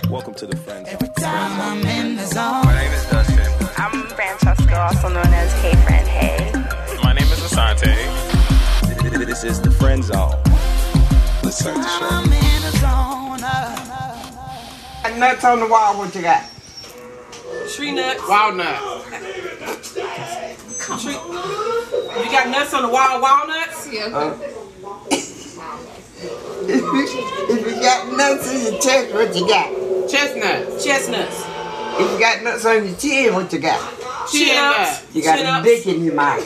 Welcome to the Friend Zone. Every time I'm in the zone. My name is Dustin. I'm Francesca, also known as Hey Friend Hey. My name is Asante. This is the Friend Zone. Let's start the show. I'm in the zone. Nuts on the wall, what you got? Tree nuts. Walnut. You got nuts on the wall, walnuts? Yeah. If you got nuts in your chest, what you got? Chestnuts. Chestnuts. If you got nuts on your chin, what you got? Chin ups. You got Chin a ups. dick in your mouth.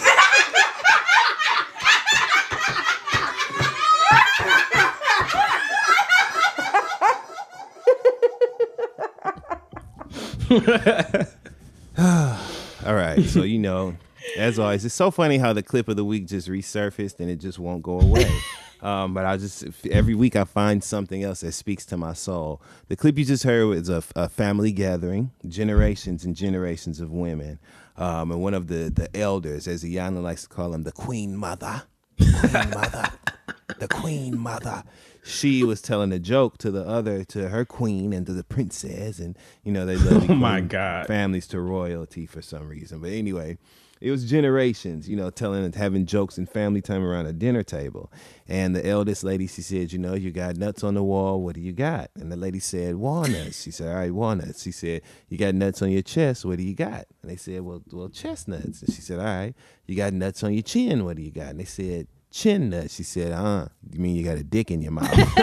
All right, so as always, it's so funny how the clip of the week just resurfaced and it just won't go away. But every week I find something else that speaks to my soul. The clip you just heard was a family gathering, generations and generations of women. And one of the elders, as Iyanla likes to call them, the Queen Mother, the Queen Mother. She was telling a joke to her queen and to the princess, and they love my God, families to royalty for some reason. But anyway, it was generations, having jokes and family time around a dinner table. And the eldest lady, she said, you got nuts on the wall. What do you got? And the lady said, walnuts. She said, all right, walnuts. She said, you got nuts on your chest. What do you got? And they said, well, chestnuts. And she said, all right, you got nuts on your chin. What do you got? And they said, chin nuts. She said, you mean you got a dick in your mouth? And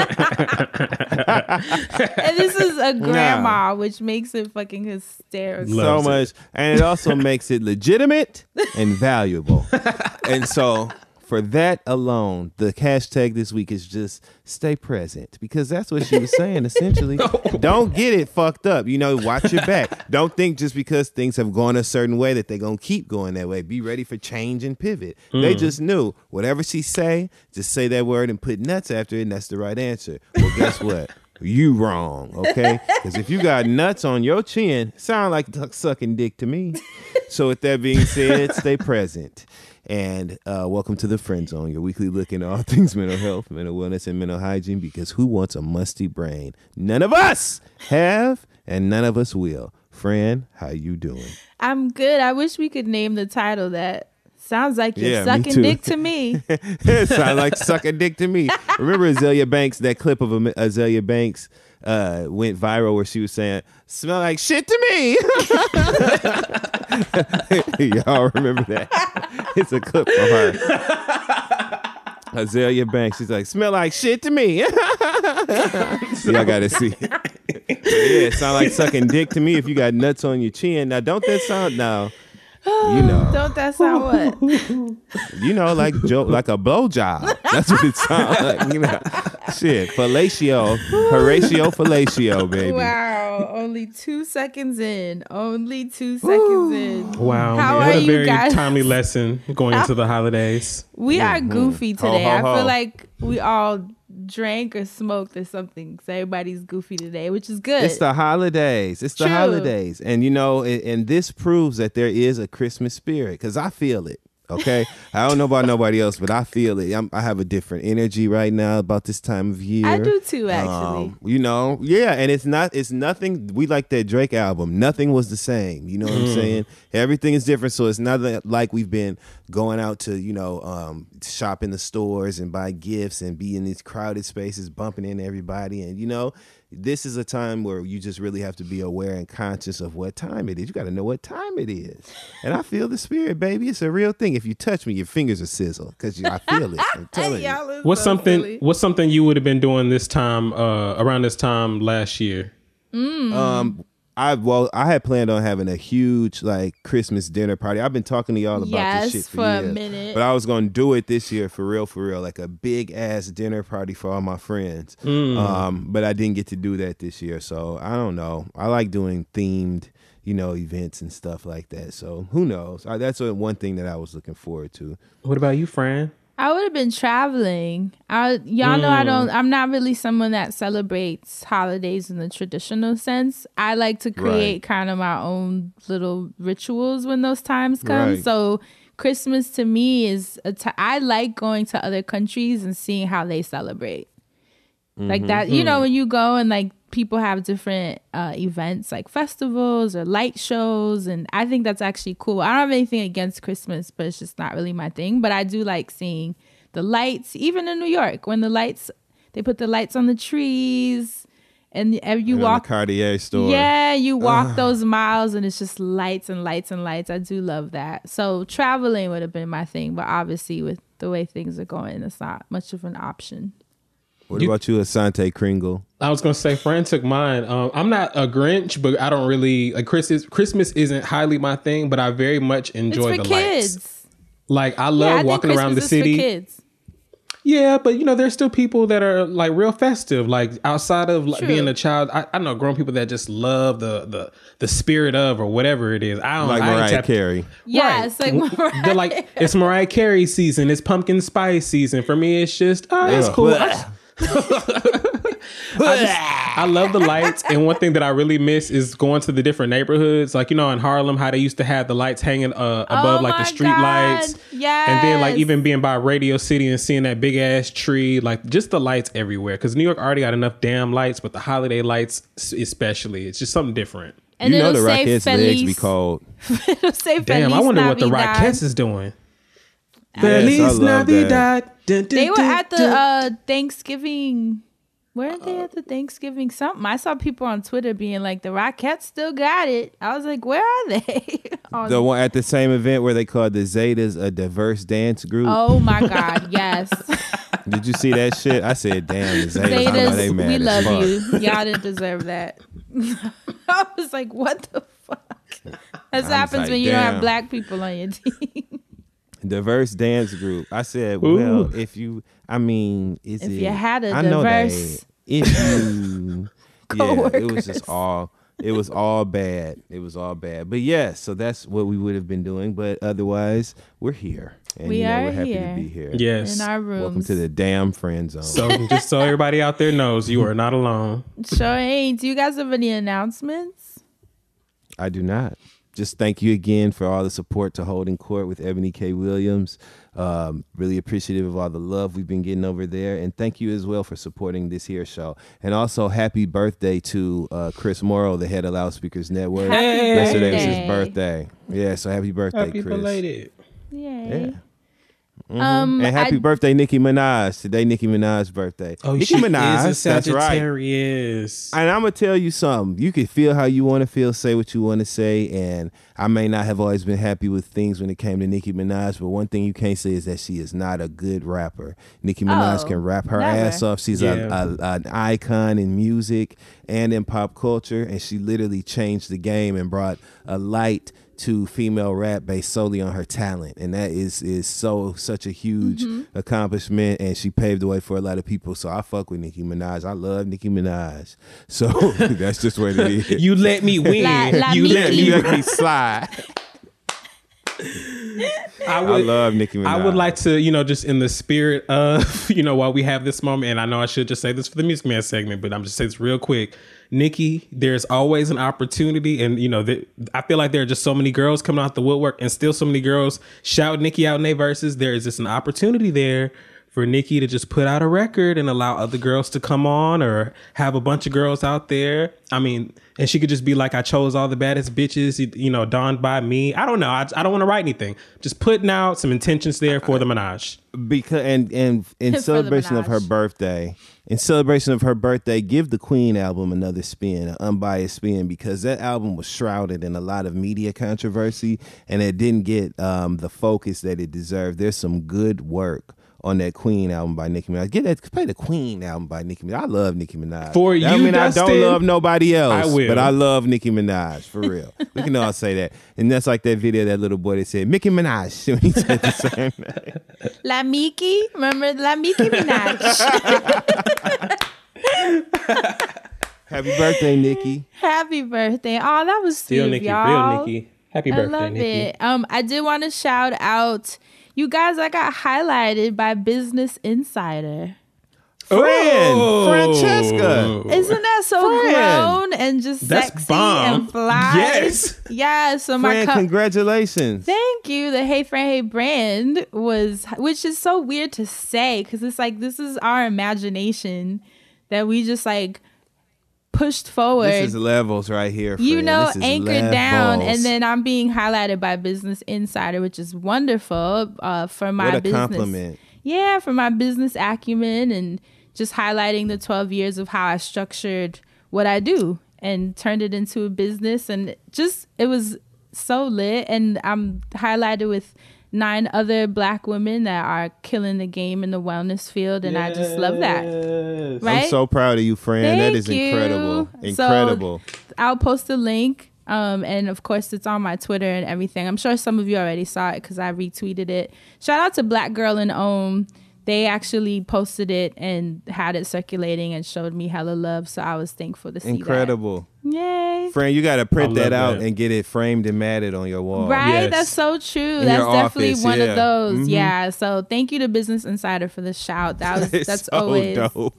this is a grandma, which makes it fucking hysterical. So much. And it also makes it legitimate and valuable. And so for that alone, the hashtag this week is just stay present, because that's what she was saying essentially. Don't get it fucked up. Watch your back. Don't think just because things have gone a certain way that they're going to keep going that way. Be ready for change and pivot. They just knew whatever she say, just say that word and put nuts after it, and that's the right answer. Well, guess what? You wrong, okay? Because if you got nuts on your chin, sound like sucking dick to me. So with that being said, stay present. And welcome to the Friend Zone, your weekly look into all things mental health, mental wellness, and mental hygiene, because who wants a musty brain? None of us have, and none of us will. Fran, how you doing? I'm good. I wish we could name the title that. Sounds like you're sucking dick to me. It sounds like sucking dick to me. Remember Azalea Banks, that clip of Azalea Banks went viral where she was saying, smell like shit to me. Y'all remember that? It's a clip of her. Azalea Banks, she's like, smell like shit to me. Y'all gotta see it. It sound like sucking dick to me if you got nuts on your chin. Now, don't that sound now? Don't that sound what? Like a blowjob. That's what it sounds like. Shit, fellatio, Horatio fellatio, baby. Wow, only 2 seconds in. Only 2 seconds in. Wow, how what are a very you guys? timely lesson going into the holidays. We are goofy today. Ho, ho, ho. I feel like we all drank or smoked or something, so everybody's goofy today, which is good. It's the holidays. True. Holidays. And and this proves that there is a Christmas spirit, because I feel it. Okay, I don't know about nobody else, but I feel it. I have a different energy right now about this time of year. I do too, actually. And it's nothing. We like that Drake album. Nothing was the same. You know what I'm saying? Everything is different. So it's not like we've been going out to shop in the stores and buy gifts and be in these crowded spaces, bumping into everybody. And this is a time where you just really have to be aware and conscious of what time it is. You got to know what time it is. And I feel the spirit, baby. It's a real thing. If you touch me, your fingers are sizzle, because I feel it. I'm telling you. What's something you would have been doing this time, around this time last year? I had planned on having a huge Christmas dinner party. I've been talking to y'all about this shit for years, a minute. but I was gonna do it this year for real, like a big ass dinner party for all my friends. But I didn't get to do that this year, so I don't know. I like doing themed, events and stuff like that. So who knows? That's one thing that I was looking forward to. What about you, Fran? I would have been traveling. Y'all know I'm not really someone that celebrates holidays in the traditional sense. I like to create kind of my own little rituals when those times come. Right. So Christmas to me is I like going to other countries and seeing how they celebrate. Like that, when you go and people have different events like festivals or light shows, and I think that's actually cool. I don't have anything against Christmas, but it's just not really my thing. But I do like seeing the lights, even in New York, when they put the lights on the trees, and you walk the Cartier store. Yeah, you walk those miles, and it's just lights and lights and lights. I do love that. So traveling would have been my thing, but obviously with the way things are going, it's not much of an option. What about you, Asante Kringle? I was gonna say Fran took mine. I'm not a Grinch, but I don't really like Christmas isn't highly my thing, but I very much enjoy the kids. Lights. Like I love walking around the city. For kids. Yeah, but there's still people that are like real festive. Like outside of like, being a child, I know grown people that just love the spirit of or whatever it is. I don't like Mariah Carey. Yeah, right. It's like Mariah. They're like it's Mariah Carey season. It's pumpkin spice season. For me, it's just it's cool. I love the lights, and one thing that I really miss is going to the different neighborhoods. Like in Harlem, how they used to have the lights hanging above like the street lights. Yes. And then like even being by Radio City and seeing that big ass tree, like just the lights everywhere. Because New York already got enough damn lights, but the holiday lights especially, it's just something different. And the Rockettes' legs be cold. It'll say damn, Feliz I wonder Navidad. what the Rockettes is doing. Feliz Feliz Navidad. They were at the Thanksgiving. Weren't they at the Thanksgiving something? I saw people on Twitter being like, the Rockettes still got it. I was like, where are they? The one at the same event where they called the Zetas a diverse dance group. Oh my God, yes. Did you see that shit? I said, damn, the Zetas, I know they mad we as love fuck. you. Y'all didn't deserve that. I was like, what the fuck? That's happens like, when you don't damn. have black people on your team. Diverse dance group. I said, Ooh. well, if you had a diverse if you, yeah, it was just all, it was all bad. It was all bad. But yeah, so that's what we would have been doing. But otherwise, we're here. And we are we're happy here. to be here. Yes. In our rooms. Welcome to the damn friend zone. So just so everybody out there knows, you are not alone. Sure ain't. Do you guys have any announcements? I do not. Just thank you again for all the support to Holding Court with Ebony K. Williams. Really appreciative of all the love we've been getting over there. And thank you as well for supporting this here show. And also happy birthday to Chris Morrow, the head of Loudspeakers Network. Hey. Yesterday was his birthday. Yeah, so happy birthday, Happy Chris. belated. Yay. Yeah. And happy birthday, Nicki Minaj. Today, Nicki Minaj's birthday. Oh, Nicki she Minaj, is a that's right. Sagittarius. And I'm going to tell you something. You can feel how you want to feel, say what you want to say. And I may not have always been happy with things when it came to Nicki Minaj, but one thing you can't say is that she is not a good rapper. Nicki Minaj can rap her ass off. She's an icon in music and in pop culture. And she literally changed the game and brought a light to female rap based solely on her talent, and that is such a huge accomplishment, and she paved the way for a lot of people. So I fuck with Nicki Minaj. I love Nicki Minaj. So that's just what it is. You let me win. You let me slide. I love Nicki Minaj. I would like to, just in the spirit of, while we have this moment, and I know I should just say this for the Music Man segment, but I'm just saying this real quick. Nikki, there's always an opportunity, and I feel like there are just so many girls coming out the woodwork, and still so many girls shout Nikki out in their verses. There is just an opportunity there for Nikki to just put out a record and allow other girls to come on, or have a bunch of girls out there. I mean, and she could just be like, I chose all the baddest bitches, donned by me. I don't know. I don't want to write anything. Just putting out some intentions there for the Minaj. Because and in celebration of her birthday, give the Queen album another spin, an unbiased spin, because that album was shrouded in a lot of media controversy, and it didn't get the focus that it deserved. There's some good work on that Queen album by Nicki Minaj. Play the Queen album by Nicki Minaj. I love Nicki Minaj. For you, Dustin, I don't love nobody else, I will. but I love Nicki Minaj, for real. We can all say that. And that's like that video, that little boy that said, Mickey Minaj, when he said the same name. La Miki? Remember La Miki Minaj? Happy birthday, Nikki. Happy birthday. Oh, that was Still sweet, Nikki, y'all. real Nikki. Happy birthday, I love Nikki. it. I did want to shout out, you guys, I got highlighted by Business Insider. Francesca. Isn't that so grown and just That's sexy bomb. and fly? Yes. Yeah, so Fran, congratulations. Thank you. The Hey Fran Hey brand which is so weird to say, because it's like, this is our imagination that we just like pushed forward. This is levels right here, friend. You know, This is anchored down, levels. and then I'm being highlighted by Business Insider, which is wonderful for my what a business. compliment. Yeah, for my business acumen and just highlighting the 12 years of how I structured what I do and turned it into a business. And just, it was so lit. And I'm highlighted with 9 other Black women that are killing the game in the wellness field. And I just love that. Right? I'm so proud of you, friend. Thank that is you. incredible. Incredible. So I'll post a link. And of course, it's on my Twitter and everything. I'm sure some of you already saw it because I retweeted it. Shout out to Black Girl in Ohm. They actually posted it and had it circulating and showed me hella love. So I was thankful to see Incredible. that. Yay. Friend, you got to print I love that out that. and get it framed and matted on your wall. Right? Yes. That's so true. In That's your definitely office, one yeah. of those. Mhm. Yeah. So thank you to Business Insider for the shout. It's That's so always dope.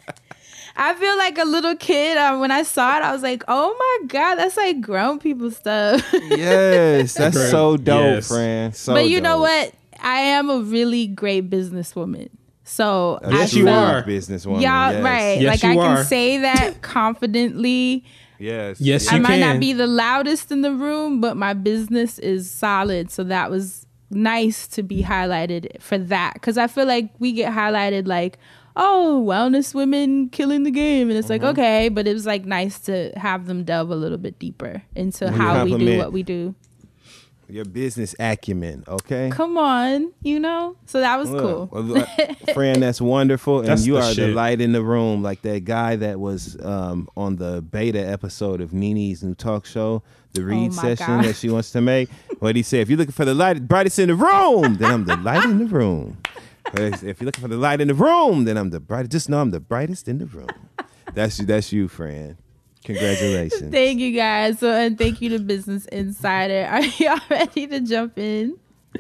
I feel like a little kid when I saw it. I was like, "Oh my god, that's like grown people stuff." Yes, that's so dope, Yes. friend. So But you know dope. what? I am a really great businesswoman. So Yes, I you felt- are, businesswoman. Yeah, yes. right. Yes, like I you can are. say that confidently. Yes. Yes, I you might can. not be the loudest in the room, but my business is solid. So that was nice to be highlighted for that. Because I feel like we get highlighted like, oh, wellness women killing the game. And it's like, okay. But it was like nice to have them delve a little bit deeper into how we do Compliment. what we do. Your business acumen, okay? Come on, you know? So that was cool. Well, friend, that's wonderful. And That's you the are the shit. light in the room, like that guy that was on the beta episode of Nene's new talk show, the read my session God. that she wants to make. What he said, if you're looking for the light, brightest in the room, then I'm the light in the room. But if you're looking for the light in the room, then I'm the brightest. Just know I'm the brightest in the room. That's you, friend. Congratulations. Thank you guys. So, and thank you to Business Insider. Are y'all ready to jump in?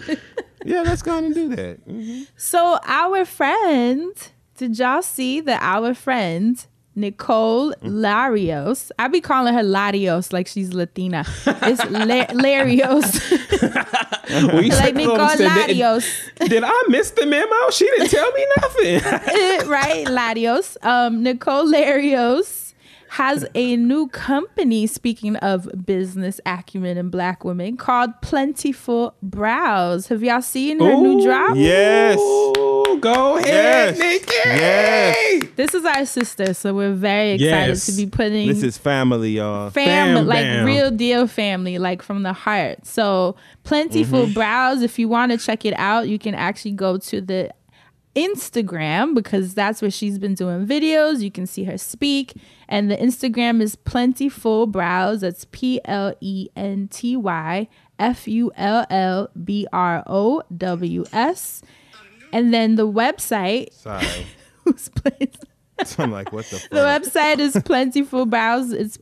Yeah, let's go on and do that. Mhm. So our friend, did y'all see that our friend Nicole Larios, I be calling her Larios like she's Latina. It's Larios. When you like said Nicole Columbus, Larios. did I miss the memo? She didn't tell me nothing. Right, Larios. Nicole Larios has a new company, speaking of business acumen and Black women, called Plentiful Brows. Have y'all seen her new drop? Yes. Ooh, go Yes. ahead, Nikki. Yes. This is our sister, so we're very excited Yes. to be putting This is family, y'all. family, like bam. real deal family, like from the heart. So Plentiful Brows, if you want to check it out, you can actually go to the Instagram because that's where she's been doing videos. You can see her speak, and the Instagram is Plentiful Brows. That's PLENTYFULLBROWS. And then the website. Sorry. Who's playing? I'm like, what the fuck? The website is Plentiful Brows. It's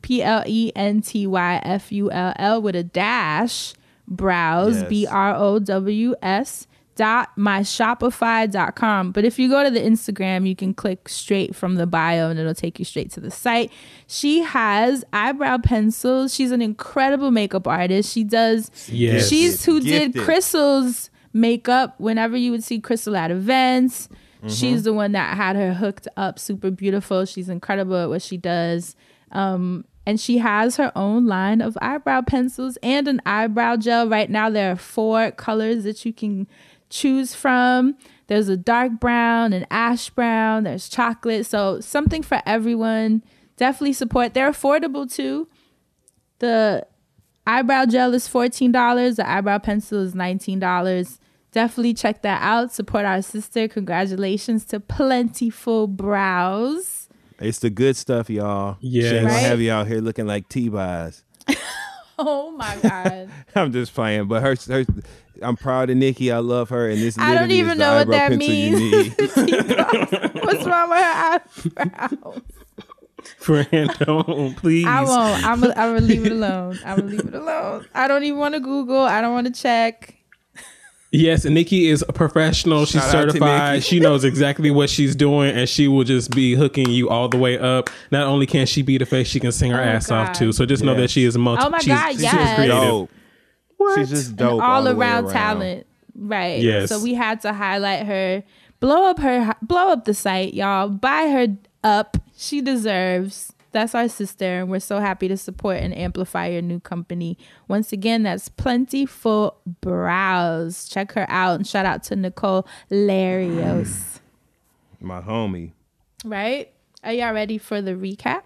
PLENTYFULL with a dash brows, Yes. BROWS .myshopify.com. But if you go to the Instagram, you can click straight from the bio and it'll take you straight to the site. She has eyebrow pencils. She's an incredible makeup artist. She does. Yes. She's who did Gifted. Crystal's makeup whenever you would see Crystal at events. She's the one that had her hooked up super beautiful. She's incredible at what she does. And she has her own line of eyebrow pencils and an eyebrow gel. Right now, there are 4 colors that you can choose from. There's a dark brown, an ash brown, there's chocolate. So something for everyone. Definitely support. They're affordable too. The eyebrow gel is $14. The eyebrow pencil is $19. Definitely check that out. Support our sister. Congratulations to Plentiful Brows. It's the good stuff, y'all. Yes. She ain't gonna Right? have you out here looking like T-Bars. Oh my God. I'm just playing, but her, I'm proud of Nikki. I love her, and this I don't literally even is the know what eyebrow that pencil you means. need. What's wrong with her eyebrows? Friend, don't, please. I won't. I'm gonna leave it alone. I'm gonna leave it alone. I don't even want to Google. I don't want to check. Yes, and Nikki is a professional. She's Shout out to certified. Nikki. She knows exactly what she's doing, and she will just be hooking you all the way up. Not only can she be the face, she can sing her ass off God. too. So just know Yes. that she is multi. Oh my she's, God, she's yes. creative. Dope. She's just dope. All the way around talent. Right. Yes. So we had to highlight her. Blow up the site, y'all. Buy her up. She deserves That's our sister, and we're so happy to support and amplify your new company. Once again, that's Plentiful Brows. Check her out, and shout out to Nicole Larios. My homie. Right? Are y'all ready for the recap?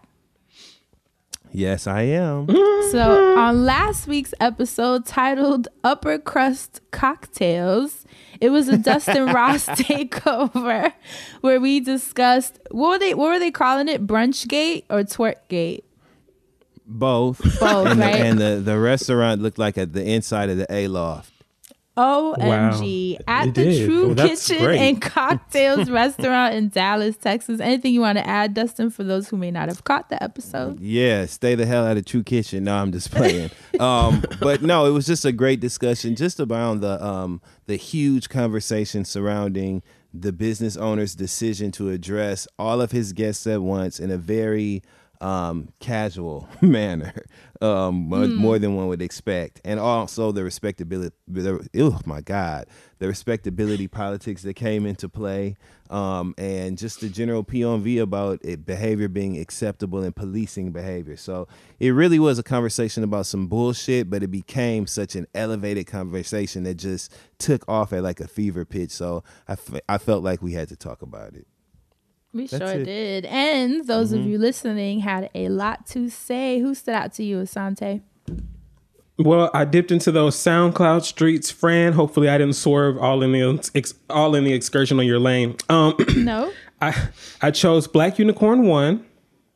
Yes, I am. So on last week's episode titled Upper Crust Cocktails, it was a Dustin Ross takeover where we discussed, what were they calling it? Brunchgate or Twerkgate? Both. Right? And the restaurant looked like at the inside of the A-Loft. OMG. Wow. At It the did. True Well, that's Kitchen great. and Cocktails restaurant in Dallas, Texas. Anything you want to add, Dustin, for those who may not have caught the episode? Yeah, stay the hell out of True Kitchen. No, I'm just playing. But no, it was just a great discussion just about the huge conversation surrounding the business owner's decision to address all of his guests at once in a very casual manner, more than one would expect, and also the respectability. Oh my God, the respectability politics that came into play, and just the general POV about behavior being acceptable and policing behavior. So it really was a conversation about some bullshit, but it became such an elevated conversation that just took off at like a fever pitch. So I felt like we had to talk about it. We That's sure it. did. And those of you listening had a lot to say. Who stood out to you, Asante? Well, I dipped into those SoundCloud streets, Fran. Hopefully, I didn't swerve all in the excursion on your lane. No. I chose Black Unicorn 1.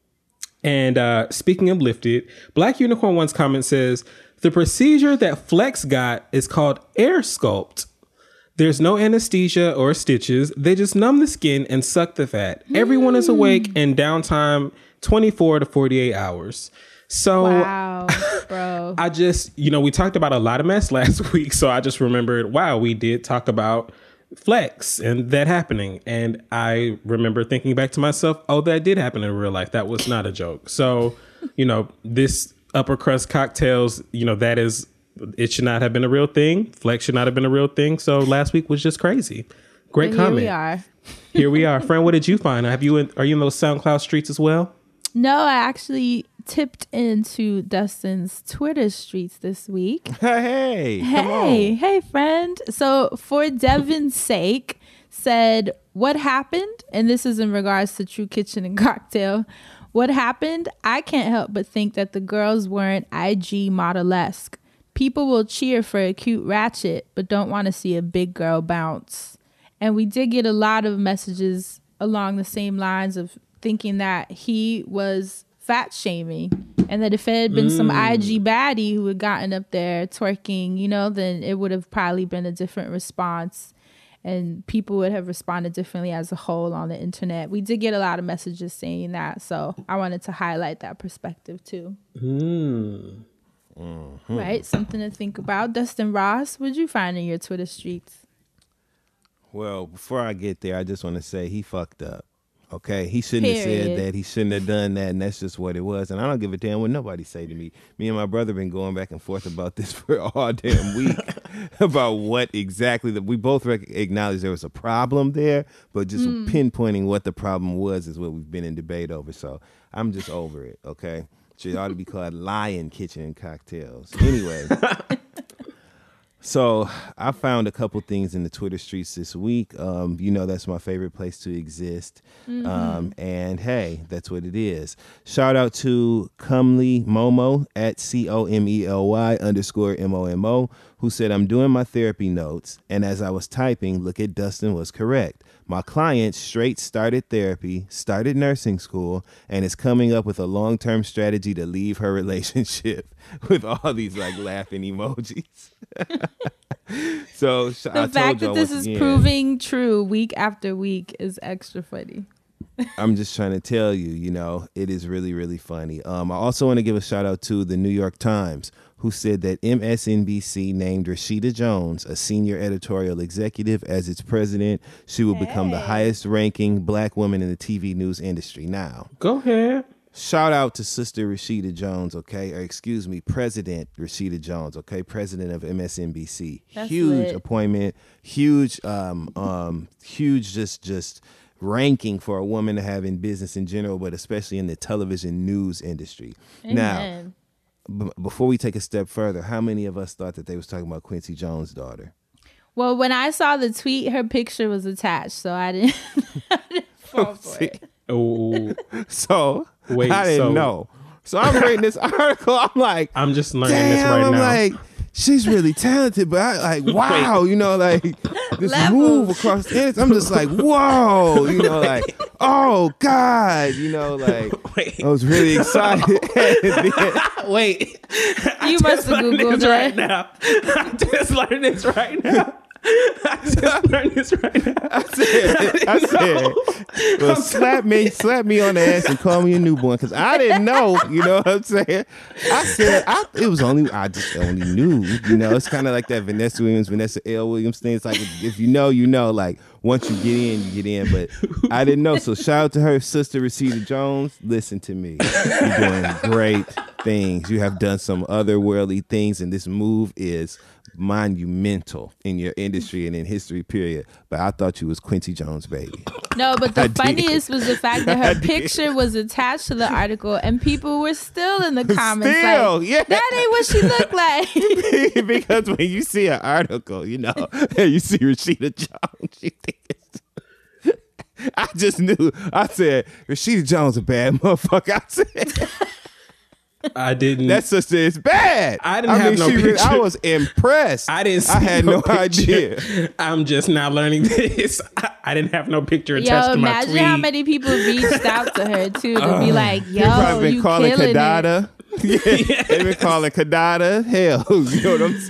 And speaking of lifted, Black Unicorn 1's comment says, the procedure that Flex got is called air sculpt. There's no anesthesia or stitches. They just numb the skin and suck the fat. Everyone is awake and downtime 24 to 48 hours. So Wow, bro. I just, we talked about a lot of mess last week. So I just remembered, wow, we did talk about Flex and that happening. And I remember thinking back to myself, oh, that did happen in real life. That was not a joke. So, this upper crust cocktails, that is, it should not have been a real thing. Flex should not have been a real thing. So last week was just crazy. Great And comment. Here we are. Here we are. Friend, what did you find? Are you in those SoundCloud streets as well? No, I actually tipped into Dustin's Twitter streets this week. Hey, come on. Hey, friend. So for Devin's sake, said, what happened? And this is in regards to True Kitchen and Cocktail. What happened? I can't help but think that the girls weren't IG model-esque. People will cheer for a cute ratchet, but don't want to see a big girl bounce. And we did get a lot of messages along the same lines of thinking that he was fat shaming, and that if it had been some IG baddie who had gotten up there twerking, then it would have probably been a different response, and people would have responded differently as a whole on the internet. We did get a lot of messages saying that, so I wanted to highlight that perspective too. Right, something to think about. Dustin Ross, what'd you find in your Twitter streets? Well, before I get there, I just want to say he fucked up. Okay, he shouldn't have said Period. that. He shouldn't have done that, and that's just what it was. And I don't give a damn what nobody say to me. Me and my brother been going back and forth about this for all damn week about what exactly that we both acknowledge there was a problem there, but just pinpointing what the problem was is what we've been in debate over. So I'm just over it. Okay, should ought to be called Lion Kitchen and Cocktails. Anyway. So I found a couple things in the Twitter streets this week. That's my favorite place to exist. And hey, that's what it is. Shout out to Comely Momo at COMELY_MOMO, who said, I'm doing my therapy notes. And as I was typing, look at Dustin was correct. My client straight started therapy, started nursing school, and is coming up with a long-term strategy to leave her relationship with all these laughing emojis. So The fact that this is proving true week after week is extra funny. I'm just trying to tell you, it is really, really funny. I also want to give a shout out to the New York Times, who said that MSNBC named Rashida Jones a senior editorial executive as its president. She will become the highest ranking black woman in the TV news industry. Now, Go ahead. shout out to Sister Rashida Jones, okay? Or excuse me, President Rashida Jones, okay? President of MSNBC. That's huge lit. appointment, huge, just ranking for a woman to have in business in general, but especially in the television news industry. Amen. Now, before we take a step further, how many of us thought that they was talking about Quincy Jones' daughter? Well, when I saw the tweet, her picture was attached, so I didn't, fall for it. Oh, So Wait, I didn't know. So I'm reading this article. I'm like, I'm just learning damn, this right I'm now. like, she's really talented, but I like, wow, you know, like this Levels. move across the internet. I'm just like, whoa, you know, like, oh God, you know, like, Wait. I was really excited. And then- Wait, You must have Googled this right it. now. I just learned this right now. I just learned this right now. I said, well, slap me on the ass and call me a newborn, because I didn't know, you know what I'm saying? I said, I just only knew, you know, it's kind of like that Vanessa L. Williams thing. It's like, if you know, you know, like once you get in, but I didn't know. So shout out to her sister, Rashida Jones. Listen to me. You're doing great things. You have done some otherworldly things, and this move is monumental in your industry and in history, period. But I thought you was Quincy Jones' baby. No, but I the did. funniest was the fact that her did. picture was attached to the article, and people were still in the comments Still, like, yeah. that ain't what she looked like. Because when you see an article, you know, and you see Rashida Jones, you think it's... I just knew. I said, Rashida Jones a bad motherfucker. I said, I didn't. that sister is bad. I didn't have no picture. I was impressed. I didn't. See I had no picture. idea. I'm just now learning this. I didn't have no picture attached Yo, to my imagine tweet. how many people reached out to her too to be like, They've probably yo, been you calling killing it. Kadada. Yeah, they've been calling Kadada hell. You know what I'm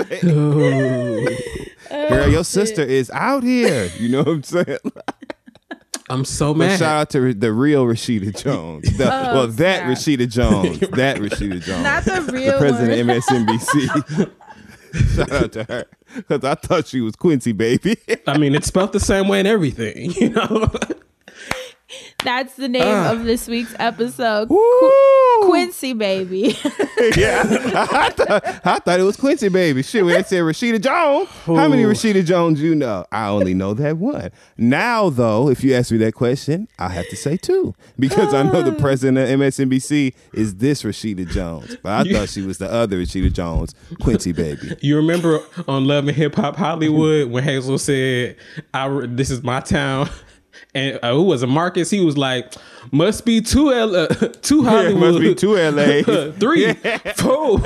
saying? Girl, your sister is out here. You know what I'm saying? I'm so But mad. shout out to the real Rashida Jones. That snap. Rashida Jones. That Rashida Jones. Not the the real president one. of MSNBC. Shout out to her. Because I thought she was Quincy, baby. I mean, it's spelled the same way and everything. You know. That's the name of this week's episode. Woo! Quincy baby. Yeah, I thought it was Quincy, baby. Shit, when they said Rashida Jones, how many Rashida Jones you know? I only know that one. Now, though, if you ask me that question, I have to say two, because I know the president of MSNBC is this Rashida Jones, but I thought she was the other Rashida Jones, Quincy, baby. You remember on Love and Hip Hop Hollywood when Hazel said, "This is my town." And who was it? Marcus? He was like, must be two Hollywood. Must be two LA. 3, 4.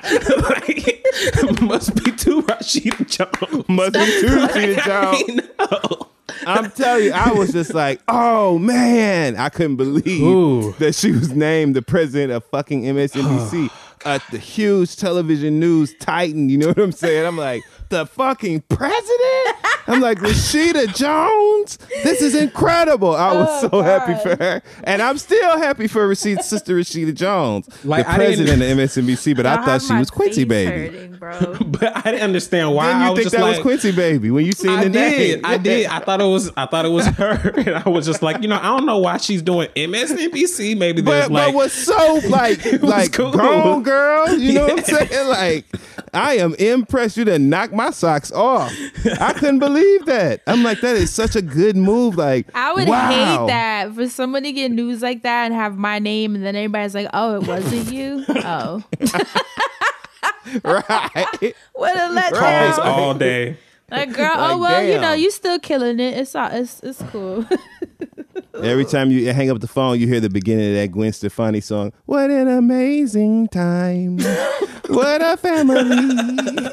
Like, must be two Rashida Jones. Must be two Rashida Jones. No. I'm telling you, I was just like, oh man, I couldn't believe Ooh. that she was named the president of fucking MSNBC, the huge television news titan. You know what I'm saying? I'm like, the fucking president? I'm like, Rashida Jones? This is incredible. I was so happy for her. And I'm still happy for Rashida's sister, Rashida Jones, Like, the I didn't- president of MSNBC, but I thought she was Quincy, baby. Hurting, bro. But I didn't understand why. Didn't I you was think just that like, was Quincy, baby, when you seen the name? I did. I thought it was her. And I was just like, I don't know why she's doing MSNBC. Maybe there's But what's so like cool. grown girl, you know what I'm saying? Like, I am impressed. You done knocked my socks off. I couldn't believe that. I'm like, that is such a good move. Like, I would wow. hate that for someone to get news like that and have my name, and then everybody's like, "Oh, it wasn't you." Oh, Right? what a letdown! calls all day. Like, girl, Like, oh well, damn. you still killing it. It's cool. Every time you hang up the phone, you hear the beginning of that Gwen Stefani song. What an amazing time. What a family.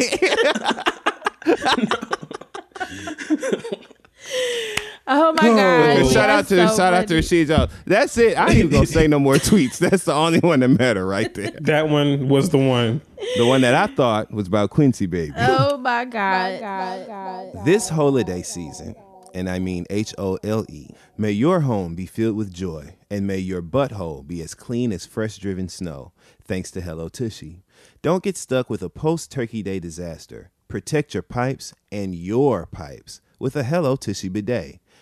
Oh my god! And you shout are out to so shout out to funny. Rashida Jones. That's it. I ain't even gonna say no more tweets. That's the only one that matter right there. That one was the one. The one that I thought was about Quincy, baby. Oh my god! This holiday season, and I mean HOLE, may your home be filled with joy, and may your butthole be as clean as fresh driven snow, thanks to Hello Tushy. Don't get stuck with a post-Turkey Day disaster. Protect your pipes and your pipes with a Hello Tushy bidet.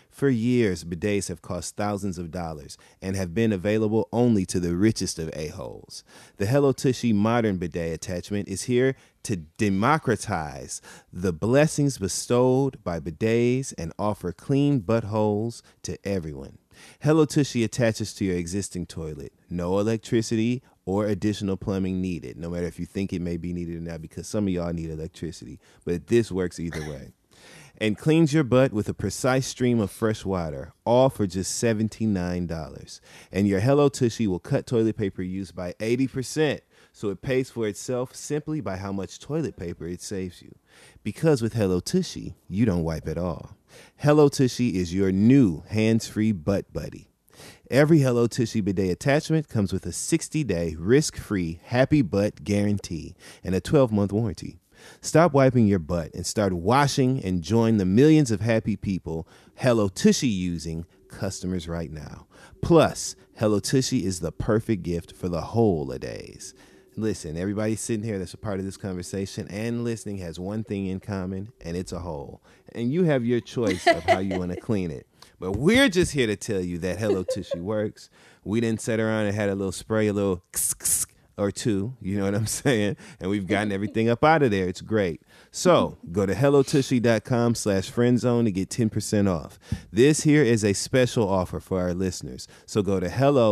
For years, bidets have cost thousands of dollars and have been available only to the richest of a-holes. The Hello Tushy modern bidet attachment is here to democratize the blessings bestowed by bidets and offer clean buttholes to everyone. Hello Tushy attaches to your existing toilet. No electricity or additional plumbing needed, no matter if you think it may be needed or not, because some of y'all need electricity. But this works either way. And cleans your butt with a precise stream of fresh water, all for just $79. And your Hello Tushy will cut toilet paper use by 80%, so it pays for itself simply by how much toilet paper it saves you. Because with Hello Tushy, you don't wipe at all. Hello Tushy is your new hands-free butt buddy. Every Hello Tushy bidet attachment comes with a 60-day risk-free happy butt guarantee and a 12-month warranty. Stop wiping your butt and start washing and join the millions of happy people Hello Tushy using customers right now. Plus, Hello Tushy is the perfect gift for the whole of days. Listen, everybody sitting here that's a part of this conversation and listening has one thing in common, and it's a hole. And you have your choice of how you want to clean it. But we're just here to tell you that Hello Tushy works. We didn't sit around and had a little spray, a little or two, you know what I'm saying? And we've gotten everything up out of there. It's great. So go to hellotushy.com/friendzone to get 10% off. This here is a special offer for our listeners. So go to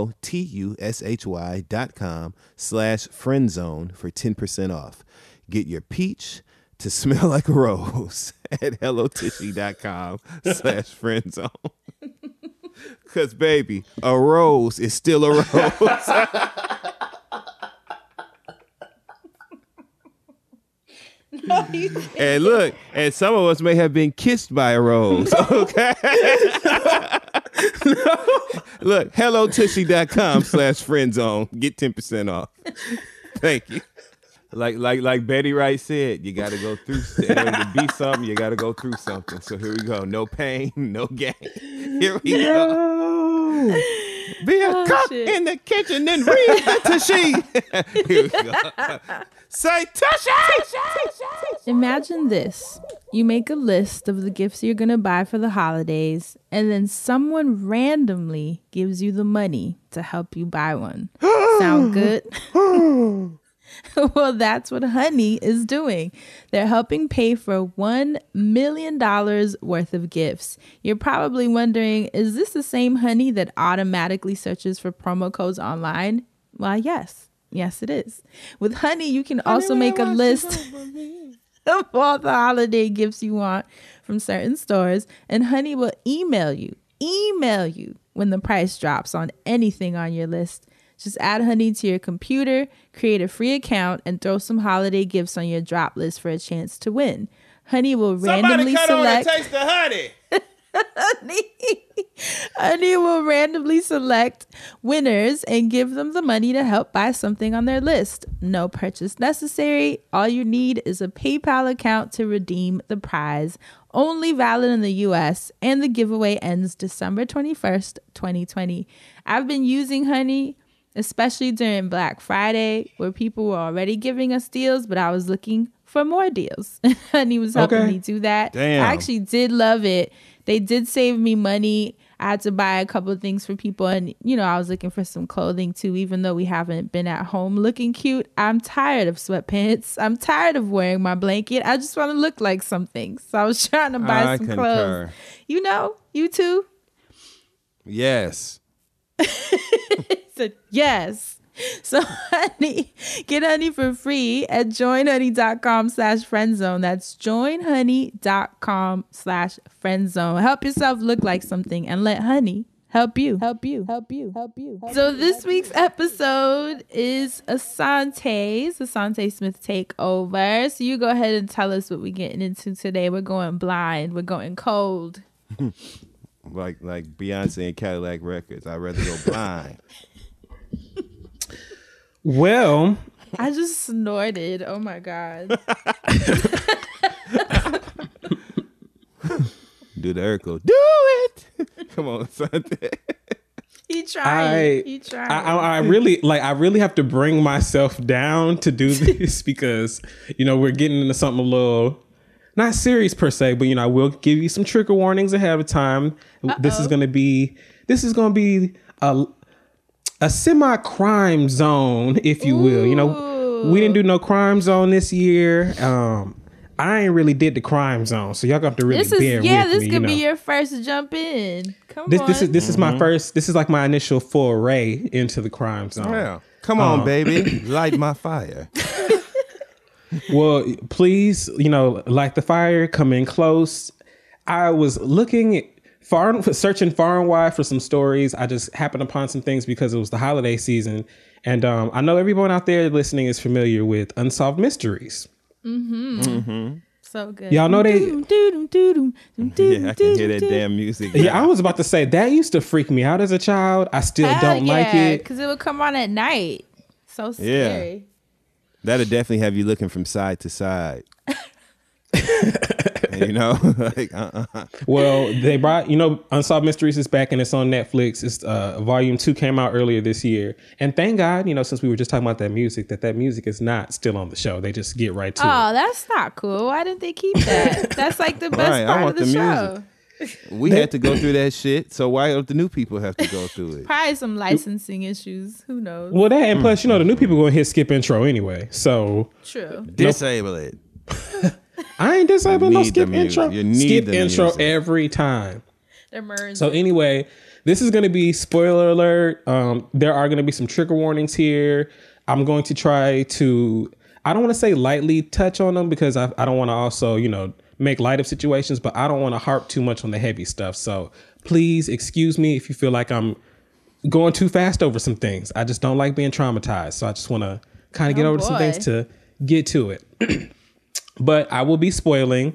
hellotushy.com/friendzone for 10% off. Get your peach to smell like a rose at hellotushy.com/friendzone. Because, baby, a rose is still a rose. And look, and some of us may have been kissed by a rose. Okay. Look, hellotushy.com/friendzone. Get 10% off. Thank you. Like Betty Wright said, you got to go through. In order to be something, you got to go through something. So here we go. No pain, no gain. Here we go. Be a cook in the kitchen and read the Tushy. Here we go. Say Tushy! Imagine this. You make a list of the gifts you're going to buy for the holidays, and then someone randomly gives you the money to help you buy one. Sound good? Well, that's what Honey is doing. They're helping pay for $1 million worth of gifts. You're probably wondering, is this the same Honey that automatically searches for promo codes online? Well, yes. Yes, it is. With Honey, you can also make a list of all the holiday gifts you want from certain stores, and Honey will email you when the price drops on anything on your list. Just add Honey to your computer, create a free account, and throw some holiday gifts on your drop list for a chance to win. Honey will randomly select. On a taste of honey. Honey will randomly select winners and give them the money to help buy something on their list. No purchase necessary. All you need is a PayPal account to redeem the prize. Only valid in the US, and the giveaway ends December 21st, 2020. I've been using Honey, especially during Black Friday, where people were already giving us deals, but I was looking for more deals. Honey was helping me do that. Damn. I actually did love it. They did save me money. I had to buy a couple of things for people. And, you know, I was looking for some clothing too, even though we haven't been at home looking cute. I'm tired of sweatpants. I'm tired of wearing my blanket. I just want to look like something. So I was trying to buy some clothes. You know, you too? Yes. Said yes. So Honey, get Honey for free at joinhoney.com/friendzone. That's joinhoney.com/friendzone. Help yourself look like something and let Honey help you. So this week's episode is Asante's Asante Smith takeover. So you go ahead and tell us what we're getting into today. We're going blind. We're going cold. Like Beyonce and Cadillac Records. I'd rather go blind. Well, I just snorted. Oh my God. Do the Urkel. Do it. Come on, Asante. He tried. I really have to bring myself down to do this because, you know, we're getting into something a little not series per se, but I will give you some trigger warnings ahead of time. This is going to be a semi-crime zone, if you will. We didn't do no crime zone this year. I ain't really did the crime zone, so y'all got to really bear with me. This could be your first jump in. Come on. This is my first. This is like my initial foray into the crime zone. Yeah. Come on, baby, light my fire. Well, please, light the fire. Come in close. I was looking searching far and wide for some stories. I just happened upon some things because it was the holiday season, and I know everyone out there listening is familiar with Unsolved Mysteries. So good. Y'all know they. Yeah, I can hear that damn music. Yeah, I was about to say that used to freak me out as a child. I still don't like it because it would come on at night. So scary. Yeah. That'll definitely have you looking from side to side. Like, Well, they brought, Unsolved Mysteries is back and it's on Netflix. It's volume 2 came out earlier this year. And thank God, since we were just talking about that music is not still on the show. They just get right to it. Oh, that's not cool. Why didn't they keep that? That's like the best part of the show. We had to go through that shit, so why don't the new people have to go through it? Probably some licensing issues. Who knows? Well, that and plus, the new people going to hit skip intro anyway. So true. Disable it. I ain't disabling no skip intro. You need skip intro music every time. They're merged. So anyway, this is going to be spoiler alert. There are going to be some trigger warnings here. I'm going to try to. I don't want to say lightly touch on them because I don't want to also make light of situations, but I don't want to harp too much on the heavy stuff. So please excuse me if you feel like I'm going too fast over some things. I just don't like being traumatized. So I just want to kind of get over some things to get to it. But I will be spoiling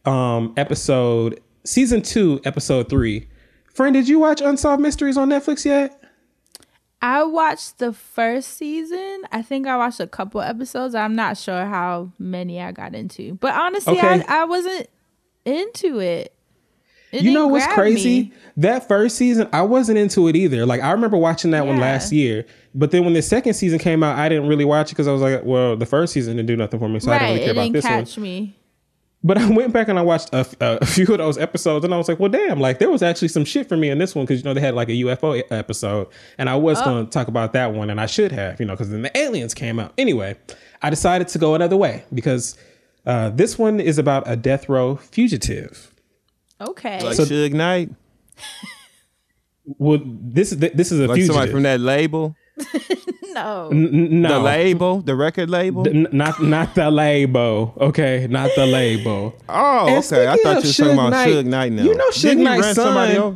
season 2, episode 3. Friend, did you watch Unsolved Mysteries on Netflix yet? I watched the first season. I think I watched a couple episodes. I'm not sure how many I got into. But honestly, I wasn't into it. You know what's crazy? Me. That first season, I wasn't into it either. Like, I remember watching that one last year. But then when the second season came out, I didn't really watch it because I was like, well, the first season didn't do nothing for me. So I didn't really care about this one. Catch me. But I went back and I watched a few of those episodes and I was like, well, damn, like there was actually some shit for me in this one because, they had like a UFO episode and I was going to talk about that one and I should have, because then the aliens came out. Anyway, I decided to go another way because this one is about a death row fugitive. Okay. Like Suge Knight? Well, this is a like fugitive. Somebody from that label? No. No. The label? The record label? Not the label. Okay, not the label. Oh, okay. I thought you were talking about Suge Knight now. Suge Knight's son.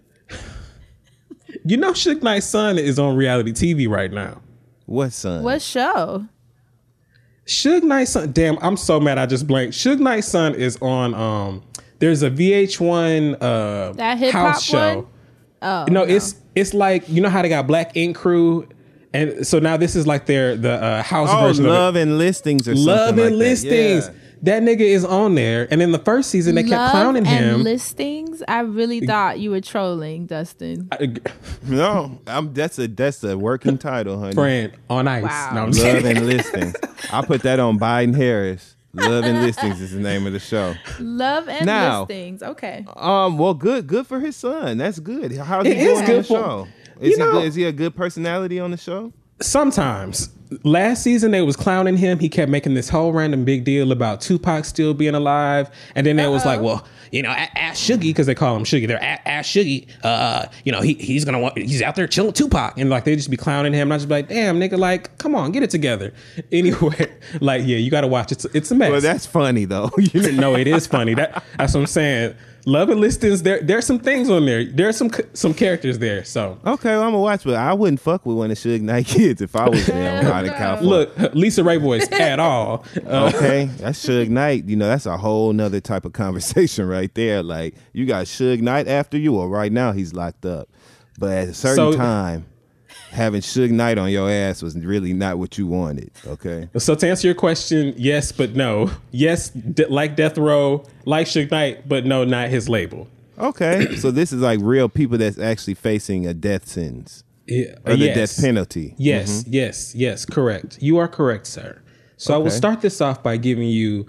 Suge Knight's son is on reality TV right now. What son? What show? Suge Knight's son. Damn, I'm so mad I just blanked. Suge Knight's son is on there's a VH1 that hip-hop house show. One? Oh. No, it's like how they got Black Ink Crew. And so now this is like the house version of it. Love and Listings or something Love and like Listings. That. Yeah. That nigga is on there. And in the first season, they kept clowning him. Love and Listings? I really thought you were trolling, Dustin. No, that's a working title, honey. Friend, on ice. Wow. No, Love and Listings. I'll put that on Biden Harris. Love and Listings is the name of the show. Love and Listings. Okay. Well, good for his son. That's good. How's he doing on the show? Is he a good personality on the show? Sometimes. Last season, they was clowning him. He kept making this whole random big deal about Tupac still being alive. And then they was like, well, ask Shuggy, because they call him Shuggy. They're ask Shuggy. He's out there chilling with Tupac. And like, they just be clowning him. And I just be like, damn, nigga, like, come on, get it together. Anyway, like, yeah, you got to watch it. It's a mess. Well, that's funny, though. No, it is funny. That's what I'm saying. Love and Listings, there's some things on there. There's some characters there. So okay, well, I'm gonna watch, but I wouldn't fuck with one of Suge Knight kids if I was them out in California. Look, Lisa Ray voice at all. Okay, that's Suge Knight. That's a whole nother type of conversation right there. Like, you got Suge Knight after you, or right now he's locked up. But at a certain time, having Suge Knight on your ass was really not what you wanted. Okay. So to answer your question, yes, but no. Yes, like Death Row, like Suge Knight, but no, not his label. Okay. So this is like real people that's actually facing a death sentence. Or the death penalty. Yes, yes, correct. You are correct, sir. So I will start this off by giving you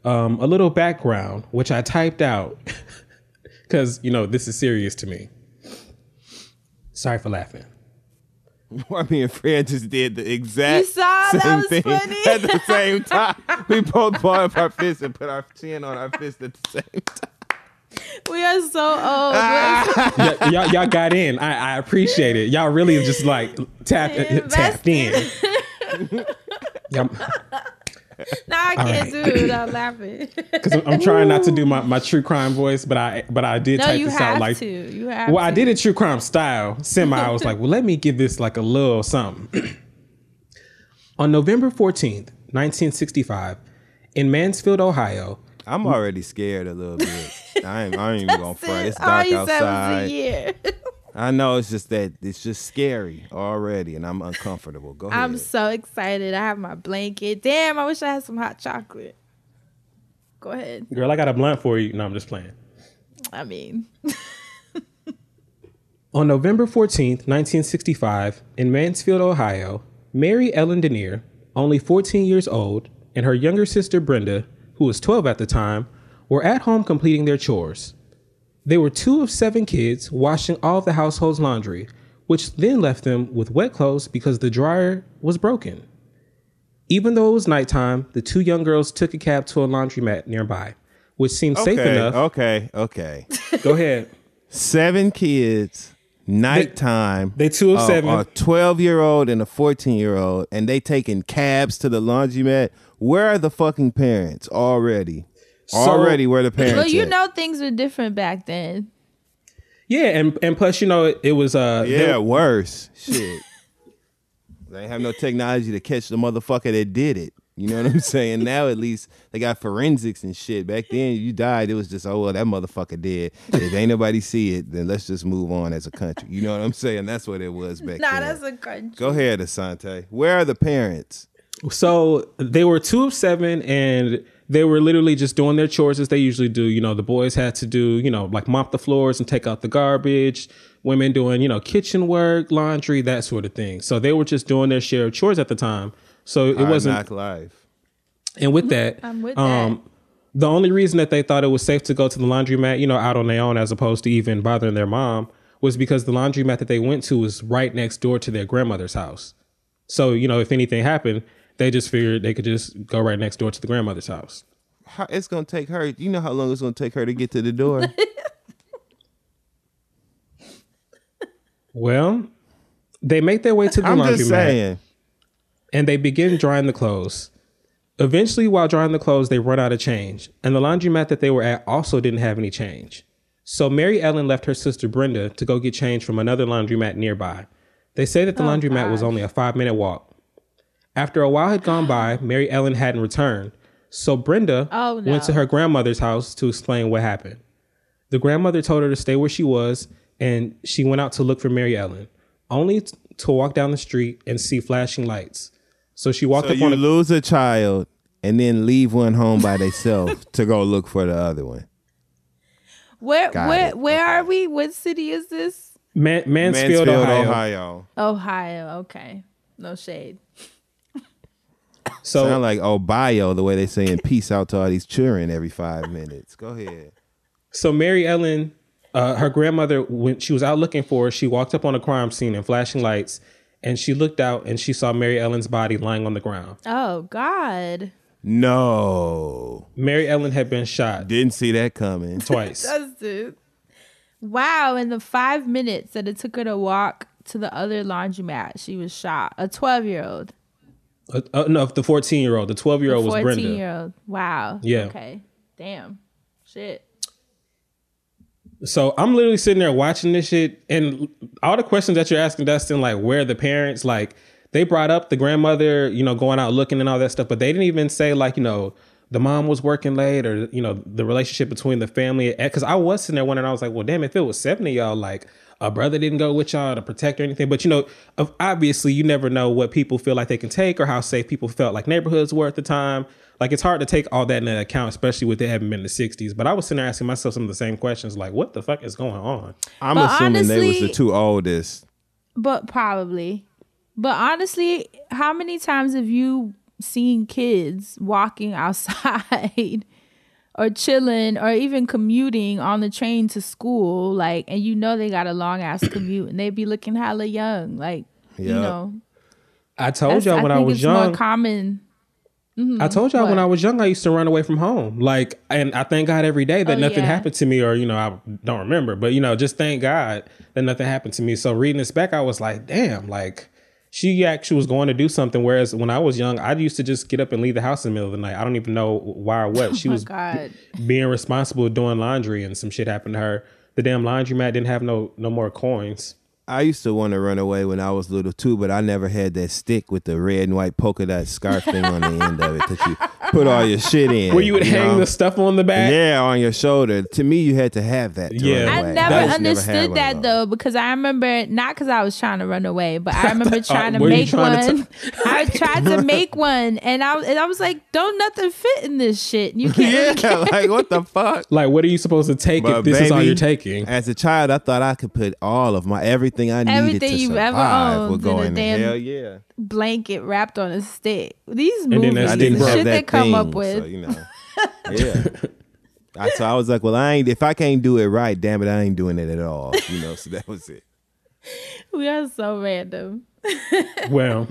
a little background, which I typed out because, this is serious to me. Sorry for laughing. I mean, Fred just did the exact same that was thing funny. at the same time. We both balled up our fists and put our chin on our fist at the same time. We are so old. Y'all got in. I appreciate it. Y'all really just like tapped in. Now I can't do it without laughing. Because I'm trying not to do my true crime voice, but I did type this out like. You have well, to. I did it true crime style. I was like, well, let me give this like a little something. On November 14th, 1965, in Mansfield, Ohio. I'm already scared a little bit. I ain't even gonna front. It's All dark you said was outside. a year. I know it's just scary already, and I'm uncomfortable. Go ahead. I'm so excited. I have my blanket. Damn, I wish I had some hot chocolate. Go ahead. Girl, I got a blunt for you. No, I'm just playing. I mean. On November 14th, 1965, in Mansfield, Ohio, Mary Ellen Denier, only 14 years old, and her younger sister Brenda, who was 12 at the time, were at home completing their chores. They were 2 of 7 kids washing all of the household's laundry, which then left them with wet clothes because the dryer was broken. Even though it was nighttime, the 2 young girls took a cab to a laundromat nearby, which seemed safe enough. Okay. Go ahead. 7 kids, nighttime. They 2 of 7. A 12-year-old and a 14-year-old, and they taking cabs to the laundromat. Where are the fucking parents already? Already where the parents Well, you at? know things were different back then. Yeah, and plus, it was... worse. Shit. They ain't have no technology to catch the motherfucker that did it. You know what I'm saying? Now, at least, they got forensics and shit. Back then, you died, it was just, oh, well, that motherfucker did. If ain't nobody see it, then let's just move on as a country. You know what I'm saying? That's what it was back then. That's a country. Go ahead, Asante. Where are the parents? So they were 2 of 7, and they were literally just doing their chores as they usually do. The boys had to do, like mop the floors and take out the garbage. Women doing, kitchen work, laundry, that sort of thing. So they were just doing their share of chores at the time. So it wasn't Knock Life. And with that, I'm with that. The only reason that they thought it was safe to go to the laundromat, out on their own, as opposed to even bothering their mom, was because the laundromat that they went to was right next door to their grandmother's house. So, if anything happened, they just figured they could just go right next door to the grandmother's house. It's going to take her. You know how long it's going to take her to get to the door? Well, they make their way to the laundromat. I'm just saying. And they begin drying the clothes. Eventually, while drying the clothes, they run out of change. And the laundromat that they were at also didn't have any change. So Mary Ellen left her sister Brenda to go get change from another laundromat nearby. They say that the laundromat was only a 5-minute walk. After a while had gone by, Mary Ellen hadn't returned. So Brenda went to her grandmother's house to explain what happened. The grandmother told her to stay where she was, and she went out to look for Mary Ellen, only to walk down the street and see flashing lights. So she walked up on lose a child and then leave one home by themselves to go look for the other one. Where are we? What city is this? Mansfield, Ohio. Ohio. Okay. No shade. So sound like Ohio, the way they saying peace out to all these children every 5 minutes. Go ahead. So Mary Ellen, her grandmother, when she was out looking for her, she walked up on a crime scene and flashing lights, and she looked out and she saw Mary Ellen's body lying on the ground. Oh, God. No. Mary Ellen had been shot. Didn't see that coming. Twice. Wow. In the 5 minutes that it took her to walk to the other laundromat, she was shot. A 12-year-old. No, the 14-year-old. The 12-year-old was Brenda. 14-year-old. Wow. Yeah. Okay. Damn. Shit. So I'm literally sitting there watching this shit, and all the questions that you're asking, Dustin, like, where are the parents? Like, they brought up the grandmother, going out looking and all that stuff, but they didn't even say, like, the mom was working late, or, the relationship between the family. Because I was sitting there wondering, I was like, well, damn, if it was 7 of y'all, like, a brother didn't go with y'all to protect or anything. But, obviously you never know what people feel like they can take or how safe people felt like neighborhoods were at the time. Like, it's hard to take all that into account, especially with it having been in the 60s. But I was sitting there asking myself some of the same questions, like, what the fuck is going on? I'm assuming they was the 2 oldest. But probably. But honestly, how many times have you seen kids walking outside or chilling or even commuting on the train to school, like, and you know they got a long ass commute and they'd be looking hella young, like, you know. I told y'all when I was young. More common. Mm-hmm. I told y'all when I was young, I used to run away from home. Like, and I thank God every day that nothing happened to me, or, you know, I don't remember, but, you know, just thank God that nothing happened to me. So reading this back, I was like, damn, like, she actually was going to do something. Whereas when I was young, I used to just get up and leave the house in the middle of the night. I don't even know why or what. She was being responsible, doing laundry, and some shit happened to her. The damn laundromat didn't have no more coins. I used to want to run away when I was little too, but I never had that stick with the red and white polka dot scarf thing on the end of it that you put all your shit in. Where you would hang the stuff on the back? Yeah, on your shoulder. To me, you had to have that to run away. I never understood that though, because I remember, not because I was trying to run away, but I remember trying to make one. I tried to make one, and I was like, don't nothing fit in this shit. You can't. Yeah, like what the fuck? Like, what are you supposed to take if this is all you're taking? As a child, I thought I could put all of my everything I needed to you've survive ever owned would go in in a there. damn Hell yeah. blanket wrapped on a stick. These then movies, I the didn't shit have they come up thing, with. So, you know, yeah. So I was like, well, if I can't do it right, damn it, I ain't doing it at all. You know, so that was it. We are so random. Well,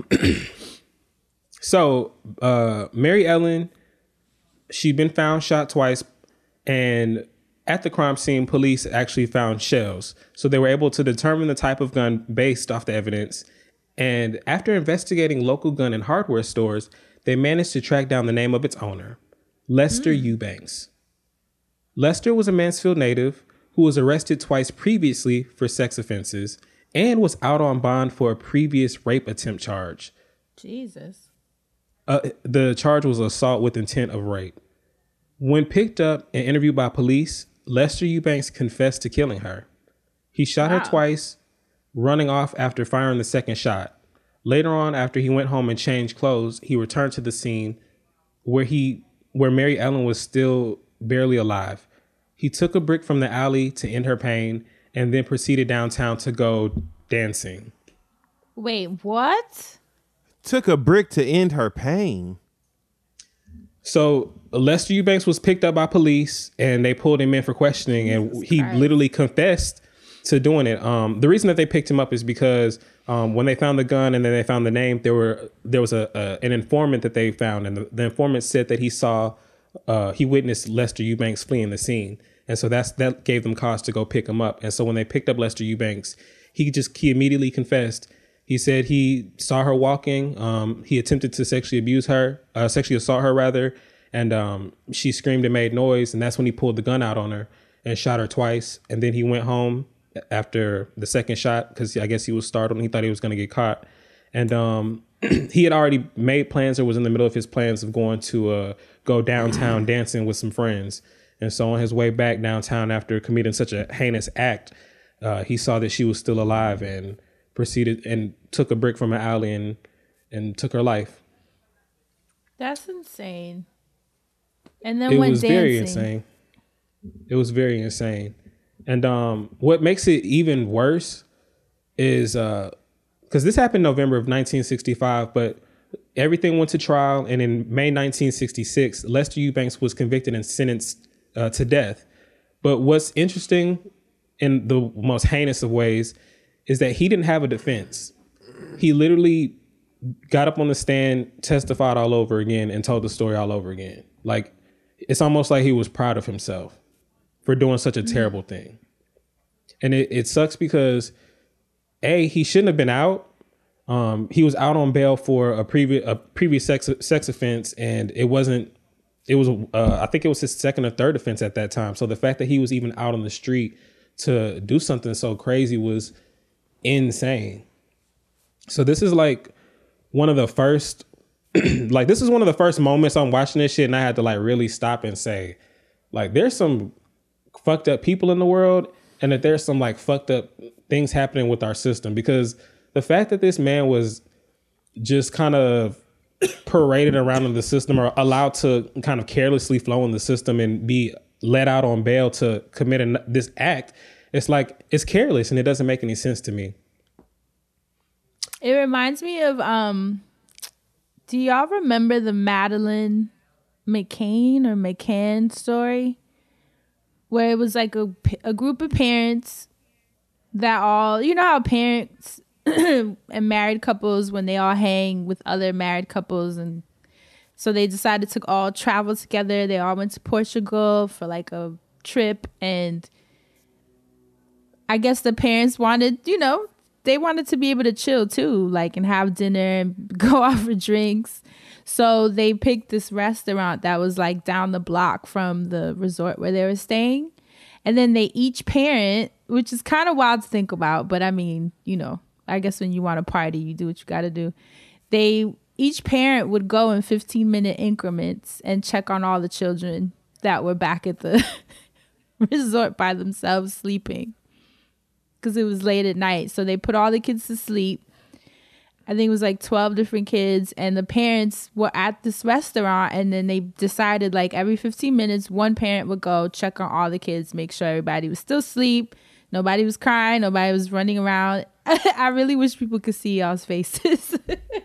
so Mary Ellen, she'd been found shot twice, and at the crime scene, police actually found shells. So they were able to determine the type of gun based off the evidence. And after investigating local gun and hardware stores, they managed to track down the name of its owner, Lester Eubanks. Lester was a Mansfield native who was arrested twice previously for sex offenses and was out on bond for a previous rape attempt charge. Jesus. The charge was assault with intent of rape. When picked up and interviewed by police, Lester Eubanks confessed to killing her. He shot her twice, running off after firing the second shot. Later on, after he went home and changed clothes, he returned to the scene where Mary Ellen was still barely alive. He took a brick from the alley to end her pain and then proceeded downtown to go dancing. Wait, what? Took a brick to end her pain. So Lester Eubanks was picked up by police and they pulled him in for questioning, and he literally confessed to doing it. The reason that they picked him up is because when they found the gun and then they found the name, there was an informant that they found, and the informant said that he witnessed Lester Eubanks fleeing the scene, and so that gave them cause to go pick him up. And so when they picked up Lester Eubanks, he immediately confessed. He said he saw her walking. He attempted to sexually assault her rather. And she screamed and made noise. And that's when he pulled the gun out on her and shot her twice. And then he went home after the second shot because I guess he was startled and he thought he was going to get caught. And he had already made plans, or was in the middle of his plans of going to go downtown dancing with some friends. And so on his way back downtown after committing such a heinous act, he saw that she was still alive and proceeded and took a brick from an alley and took her life. That's insane. And then it went was dancing. Very insane. It was very insane. And what makes it even worse is because this happened in November of 1965, but everything went to trial. And in May 1966, Lester Eubanks was convicted and sentenced to death. But what's interesting in the most heinous of ways is that he didn't have a defense. He literally got up on the stand, testified all over again, and told the story all over again. Like, it's almost like he was proud of himself for doing such a terrible thing. And it sucks because, A, he shouldn't have been out. He was out on bail for a previous sex offense, and I think it was his second or third offense at that time. So the fact that he was even out on the street to do something so crazy was insane. So this is like one of the first moments I'm watching this shit and I had to like really stop and say, like, there's some fucked up people in the world, and that there's some like fucked up things happening with our system, because the fact that this man was just kind of paraded around in the system or allowed to kind of carelessly flow in the system and be let out on bail to commit this act, it's like, it's careless and it doesn't make any sense to me. It reminds me of, do y'all remember the Madeline McCain or McCann story, where it was like a group of parents that all, you know how parents and married couples, when they all hang with other married couples, and so they decided to all travel together. They all went to Portugal for like a trip, and I guess the parents wanted, they wanted to be able to chill too, like, and have dinner and go out for drinks. So they picked this restaurant that was like down the block from the resort where they were staying. And then each parent, which is kind of wild to think about, but I mean, I guess when you want to party, you do what you got to do. Each parent would go in 15-minute increments and check on all the children that were back at the resort by themselves sleeping, because it was late at night. So they put all the kids to sleep. I think it was like 12 different kids, and the parents were at this restaurant, and then they decided like every 15 minutes, one parent would go check on all the kids, make sure everybody was still asleep. Nobody was crying. Nobody was running around. I really wish people could see y'all's faces.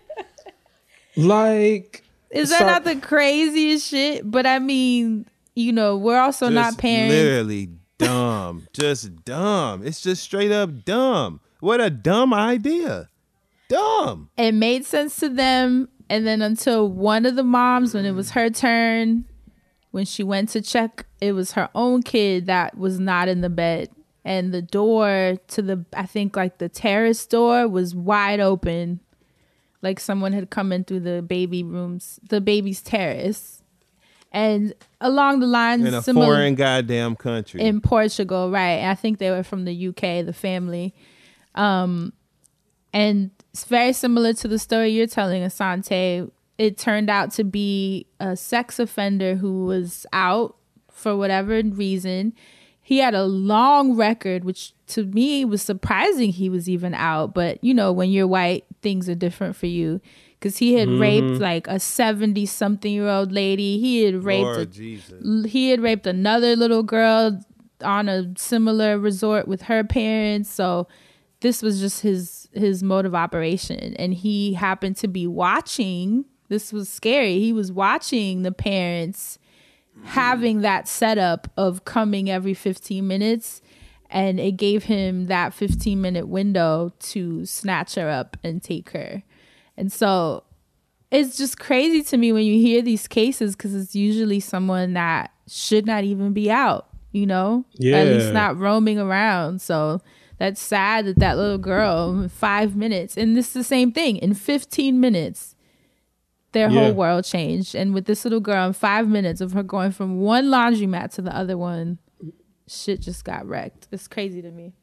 Like, is that not the craziest shit? But I mean, we're also just not parents. Literally dumb. Just dumb. It's just straight up dumb. What a dumb idea. Dumb. It made sense to them, and then until one of the moms, when it was her turn, when she went to check, it was her own kid that was not in the bed, and the door to I think like the terrace door was wide open, like someone had come in through the baby's terrace. And along the lines, in a foreign goddamn country, in Portugal, right? I think they were from the UK, the family, and it's very similar to the story you're telling, Asante. It turned out to be a sex offender who was out for whatever reason. He had a long record, which to me was surprising he was even out. But, when you're white, things are different for you. Because he had raped like a 70-something-year-old lady. He had raped another little girl on a similar resort with her parents. So this was just his mode of operation. And he happened to be watching. This was scary. He was watching the parents having that setup of coming every 15 minutes. And it gave him that 15-minute window to snatch her up and take her. And so it's just crazy to me when you hear these cases, because it's usually someone that should not even be out, Yeah. At least not roaming around. So that's sad that little girl, in 5 minutes, and this is the same thing, in 15 minutes, their whole world changed. And with this little girl, in 5 minutes of her going from one laundromat to the other one, shit just got wrecked. It's crazy to me.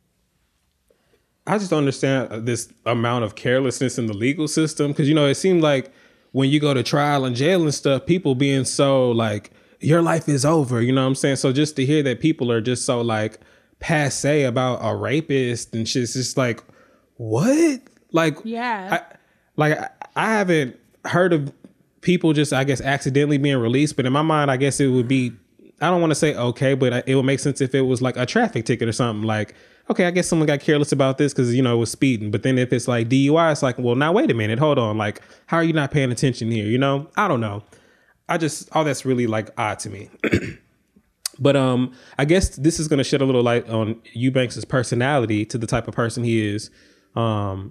I just don't understand this amount of carelessness in the legal system. Because, it seemed like when you go to trial and jail and stuff, people being so like, your life is over. You know what I'm saying? So just to hear that people are just so like passe about a rapist and shit, it's just like, what? Like, yeah. I haven't heard of people just, I guess, accidentally being released. But in my mind, I guess it would be, I don't want to say okay, but it would make sense if it was like a traffic ticket or something. Like, okay, I guess someone got careless about this because, it was speeding. But then if it's like DUI, it's like, well, now wait a minute, hold on. Like, how are you not paying attention here? I don't know. All that's really like odd to me. But I guess this is going to shed a little light on Eubanks' personality, to the type of person he is. So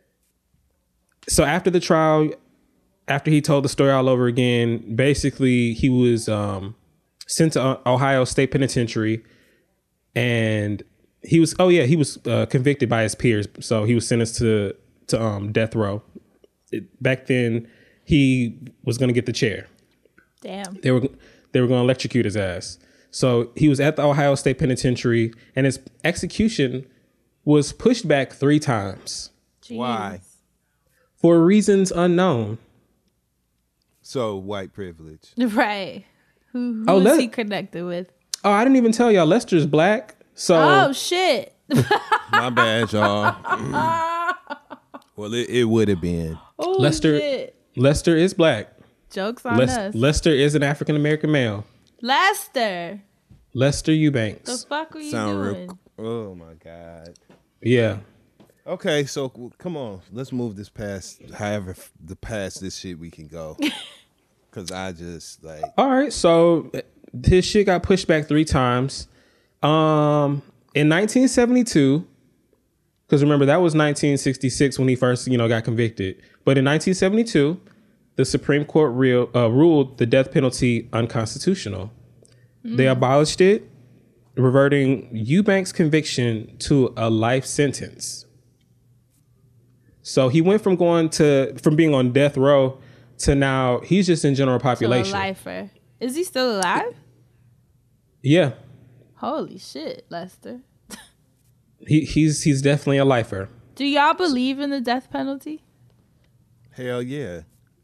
after the trial, after he told the story all over again, basically he was sent to Ohio State Penitentiary, and he was convicted by his peers. So he was sentenced to death row. Back then, he was going to get the chair. Damn. They were going to electrocute his ass. So he was at the Ohio State Penitentiary, and his execution was pushed back 3 times. Jeez. Why? For reasons unknown. So white privilege. Right. Who is he connected with? Oh, I didn't even tell y'all. Lester's black. So. Oh, shit. My bad, y'all. Well, it would have been. Oh, Lester. Shit. Lester is black. Joke's on us. Lester is an African American male. Lester Eubanks. The fuck are you doing? Oh my God. Yeah. Okay, so come on, let's move this past however past this shit we can go. Because I just like. All right, so his shit got pushed back 3 times. In 1972, because remember that was 1966 when he first, got convicted. But in 1972, the Supreme Court ruled the death penalty unconstitutional. They abolished it, reverting Eubanks' conviction to a life sentence. So he went from being on death row to now he's just in general population. So a lifer. Is he still alive? Yeah. Holy shit, Lester. He's definitely a lifer. Do y'all believe in the death penalty? Hell yeah.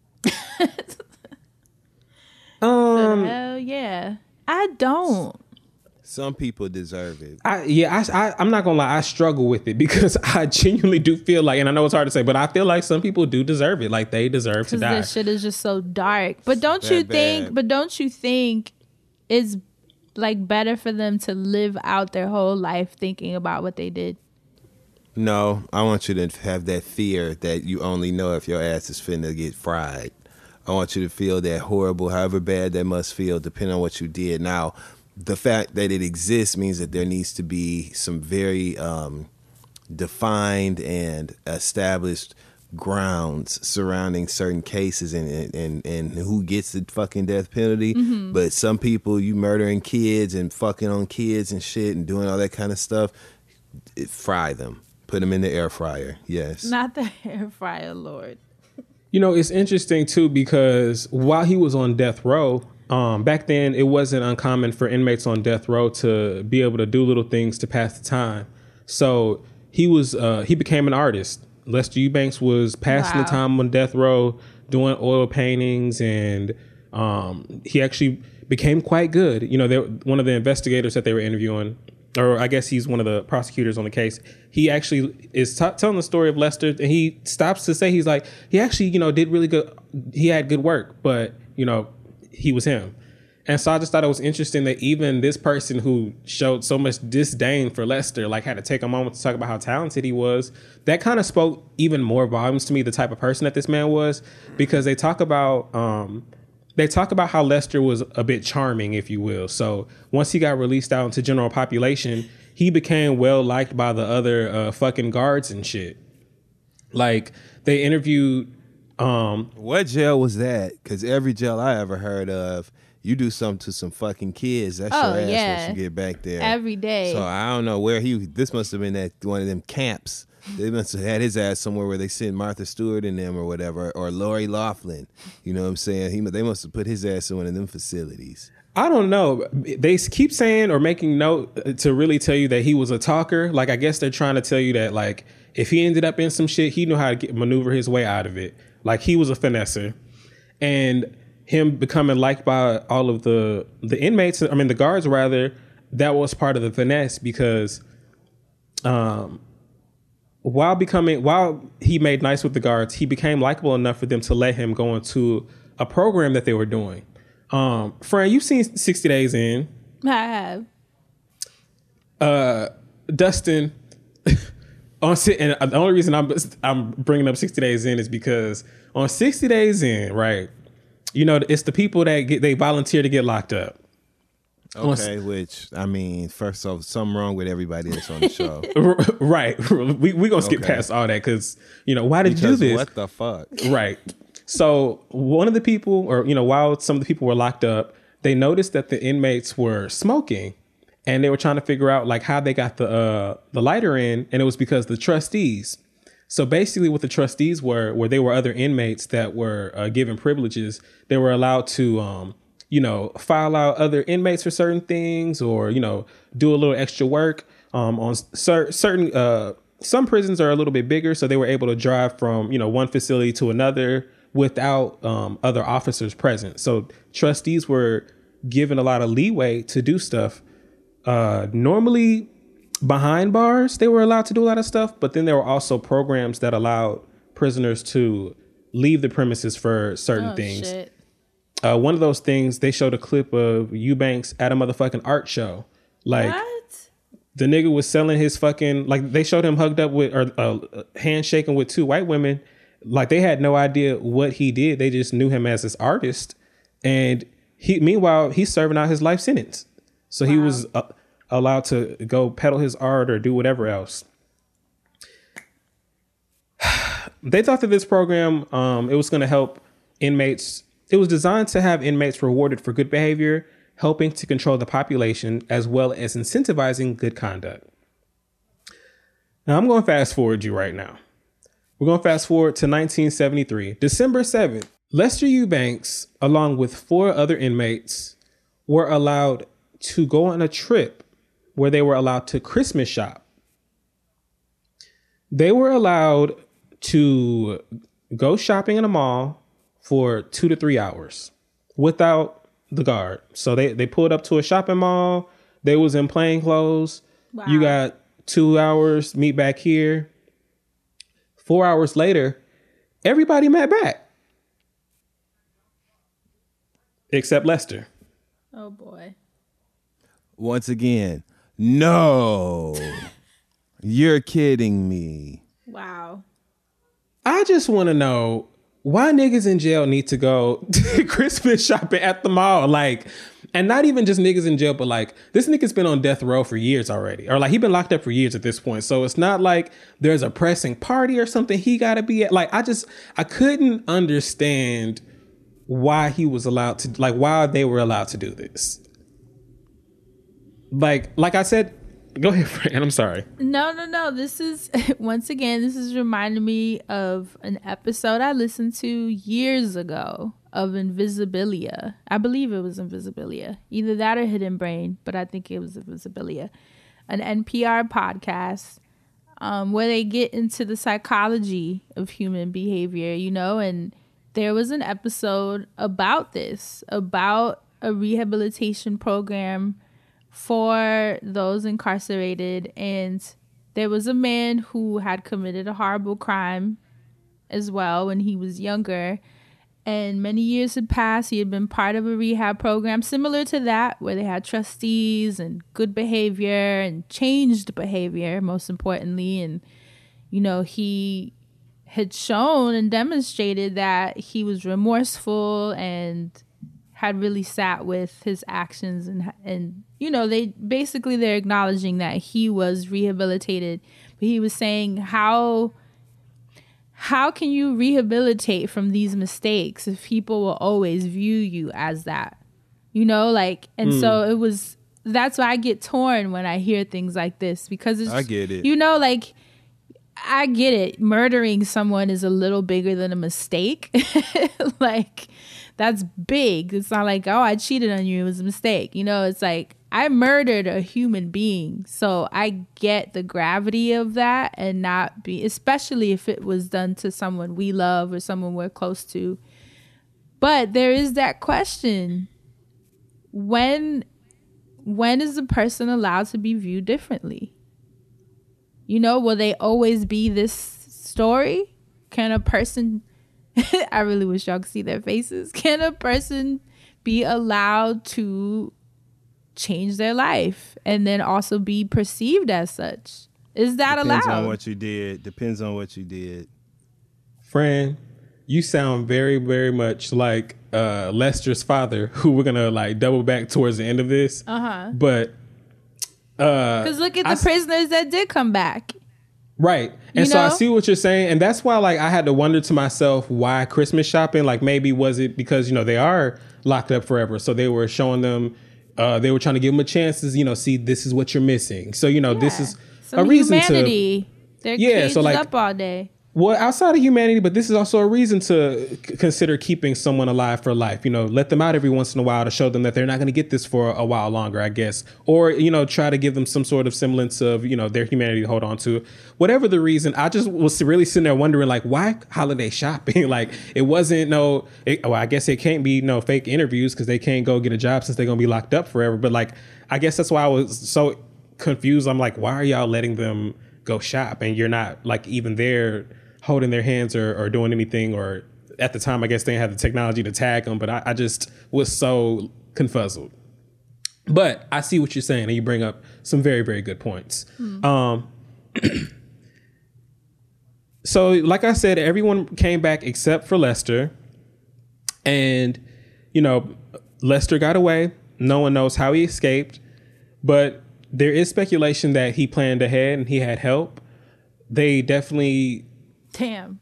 Hell yeah. I don't. Some people deserve it. I'm not gonna lie, I struggle with it because I genuinely do feel like, and I know it's hard to say, but I feel like some people do deserve it. Like they deserve to die. Because this shit is just so dark. But don't you think it's like better for them to live out their whole life thinking about what they did? No, I want you to have that fear that you only know if your ass is finna get fried. I want you to feel that horrible, however bad that must feel, depending on what you did. Now, the fact that it exists means that there needs to be some very defined and established grounds surrounding certain cases and who gets the fucking death penalty. Mm-hmm. But some people, you murdering kids and fucking on kids and shit and doing all that kind of stuff, fry them. Put them in the air fryer. Yes. Not the air fryer, Lord. It's interesting, too, because while he was on death row, back then it wasn't uncommon for inmates on death row to be able to do little things to pass the time. So he became an artist. Lester Eubanks was passing the time on death row, doing oil paintings, and he actually became quite good. One of the investigators that they were interviewing, or I guess he's one of the prosecutors on the case, he actually is telling the story of Lester, and he stops to say, he's like, he actually, did really good. He had good work, but, he was him. And so I just thought it was interesting that even this person who showed so much disdain for Lester, like had to take a moment to talk about how talented he was. That kind of spoke even more volumes to me, the type of person that this man was, because they talk about how Lester was a bit charming, if you will. So once he got released out into general population, he became well liked by the other fucking guards and shit. Like they interviewed. What jail was that? Because every jail I ever heard of, you do something to some fucking kids, that's your ass once you get back there. Every day. So I don't know where this must have been at one of them camps. They must have had his ass somewhere where they sent Martha Stewart in them or whatever, or Lori Loughlin. You know what I'm saying? They must have put his ass in one of them facilities. I don't know. They keep saying or making note to really tell you that he was a talker. Like, I guess they're trying to tell you that, like, if he ended up in some shit, he knew how to maneuver his way out of it. Like, he was a finesser. And him becoming liked by all of the inmates, the guards rather, that was part of the finesse because while he made nice with the guards, he became likable enough for them to let him go into a program that they were doing. Fran, you've seen 60 Days In. I have. Dustin, and the only reason I'm bringing up 60 Days In is because on 60 Days In, right, it's the people that they volunteer to get locked up. Okay, which, first off, something wrong with everybody that's on the show. Right. We're going to skip past all that because, why did you do this? What the fuck? Right. So one of the people, or, while some of the people were locked up, they noticed that the inmates were smoking and they were trying to figure out like how they got the lighter in. And it was because the trustees. So basically what the trustees were they were other inmates that were given privileges. They were allowed to, file out other inmates for certain things or, do a little extra work on certain, some prisons are a little bit bigger. So they were able to drive from, one facility to another without other officers present. So trustees were given a lot of leeway to do stuff. Normally behind bars, they were allowed to do a lot of stuff. But then there were also programs that allowed prisoners to leave the premises for certain things. Shit. One of those things, they showed a clip of Eubanks at a motherfucking art show. Like, what? The nigga was selling his fucking, like, they showed him hugged up with, or handshaking with 2 white women. Like, they had no idea what he did. They just knew him as this artist. And meanwhile, he's serving out his life sentence. So he was allowed to go peddle his art or do whatever else. They thought that this program, it was going to help inmates. It was designed to have inmates rewarded for good behavior, helping to control the population, as well as incentivizing good conduct. Now, I'm going to fast forward you right now. We're going to fast forward to 1973, December 7th. Lester Eubanks, along with 4 other inmates, were allowed to go on a trip where they were allowed to Christmas shop. They were allowed to go shopping in a mall for 2 to 3 hours without the guard. So they pulled up to a shopping mall. They was in plain clothes. Wow. You got 2 hours, meet back here. 4 hours later, everybody met back. Except Lester. Oh, boy. Once again, no. You're kidding me. Wow. I just want to know why niggas in jail need to go Christmas shopping at the mall. Like, and not even just niggas in jail, but like this nigga's been on death row for years already. Or like he been locked up for years at this point. So it's not like there's a pressing party or something he got to be at. Like, I couldn't understand why he was allowed to, like, why they were allowed to do this. Like I said, go ahead, Fran. I'm sorry. No. This is, once again, this is reminding me of an episode I listened to years ago of Invisibilia. I believe it was Invisibilia. Either that or Hidden Brain, but I think it was Invisibilia. An NPR podcast where they get into the psychology of human behavior, you know, and there was an episode about this, about a rehabilitation program for those incarcerated. And there was a man who had committed a horrible crime as well when he was younger. And many years had passed. He had been part of a rehab program similar to that, where they had trustees and good behavior and changed behavior, most importantly. And, you know, he had shown and demonstrated that he was remorseful and had really sat with his actions and you know, they're acknowledging that he was rehabilitated, but he was saying how can you rehabilitate from these mistakes if people will always view you as that, you know, like, and so that's why I get torn when I hear things like this, because it's, I get it, you know, like, I get it. Murdering someone is a little bigger than a mistake. Like, that's big. It's not like, oh, I cheated on you, it was a mistake. You know, it's like, I murdered a human being. So I get the gravity of that, and not be, especially if it was done to someone we love or someone we're close to. But there is that question. When is a person allowed to be viewed differently? You know, will they always be this story? Can a person, I really wish y'all could see their faces. Can a person be allowed to change their life and then also be perceived as such? Is that allowed? Depends on what you did. Depends on what you did. Fran, you sound very, very much like Lester's father, who we're going to like double back towards the end of this. But because look at the prisoners that did come back. Right. And so I see what you're saying. And that's why, like, I had to wonder to myself, why Christmas shopping? Like, maybe was it because, you know, they are locked up forever. So they were showing them, they were trying to give them a chance to, you know, see, this is what you're missing. So, you know, this is some a reason humanity. They're caged so like, up all day. Well, outside of humanity, but this is also a reason to consider keeping someone alive for life. You know, let them out every once in a while to show them that they're not going to get this for a while longer, I guess. Or, you know, try to give them some sort of semblance of, you know, their humanity to hold on to. Whatever the reason, I just was really sitting there wondering, like, why holiday shopping? Like, it wasn't well, I guess it can't be no fake interviews because they can't go get a job since they're going to be locked up forever. But, like, I guess that's why I was so confused. I'm like, why are y'all letting them go shop? And you're not, like, even there holding their hands or doing anything, or at the time, I guess they didn't have the technology to tag them, but I just was so confuzzled. But I see what you're saying, and you bring up some very, very good points. So like I said, everyone came back except for Lester. And, Lester got away. No one knows how he escaped, but there is speculation that he planned ahead and he had help. They definitely... Damn.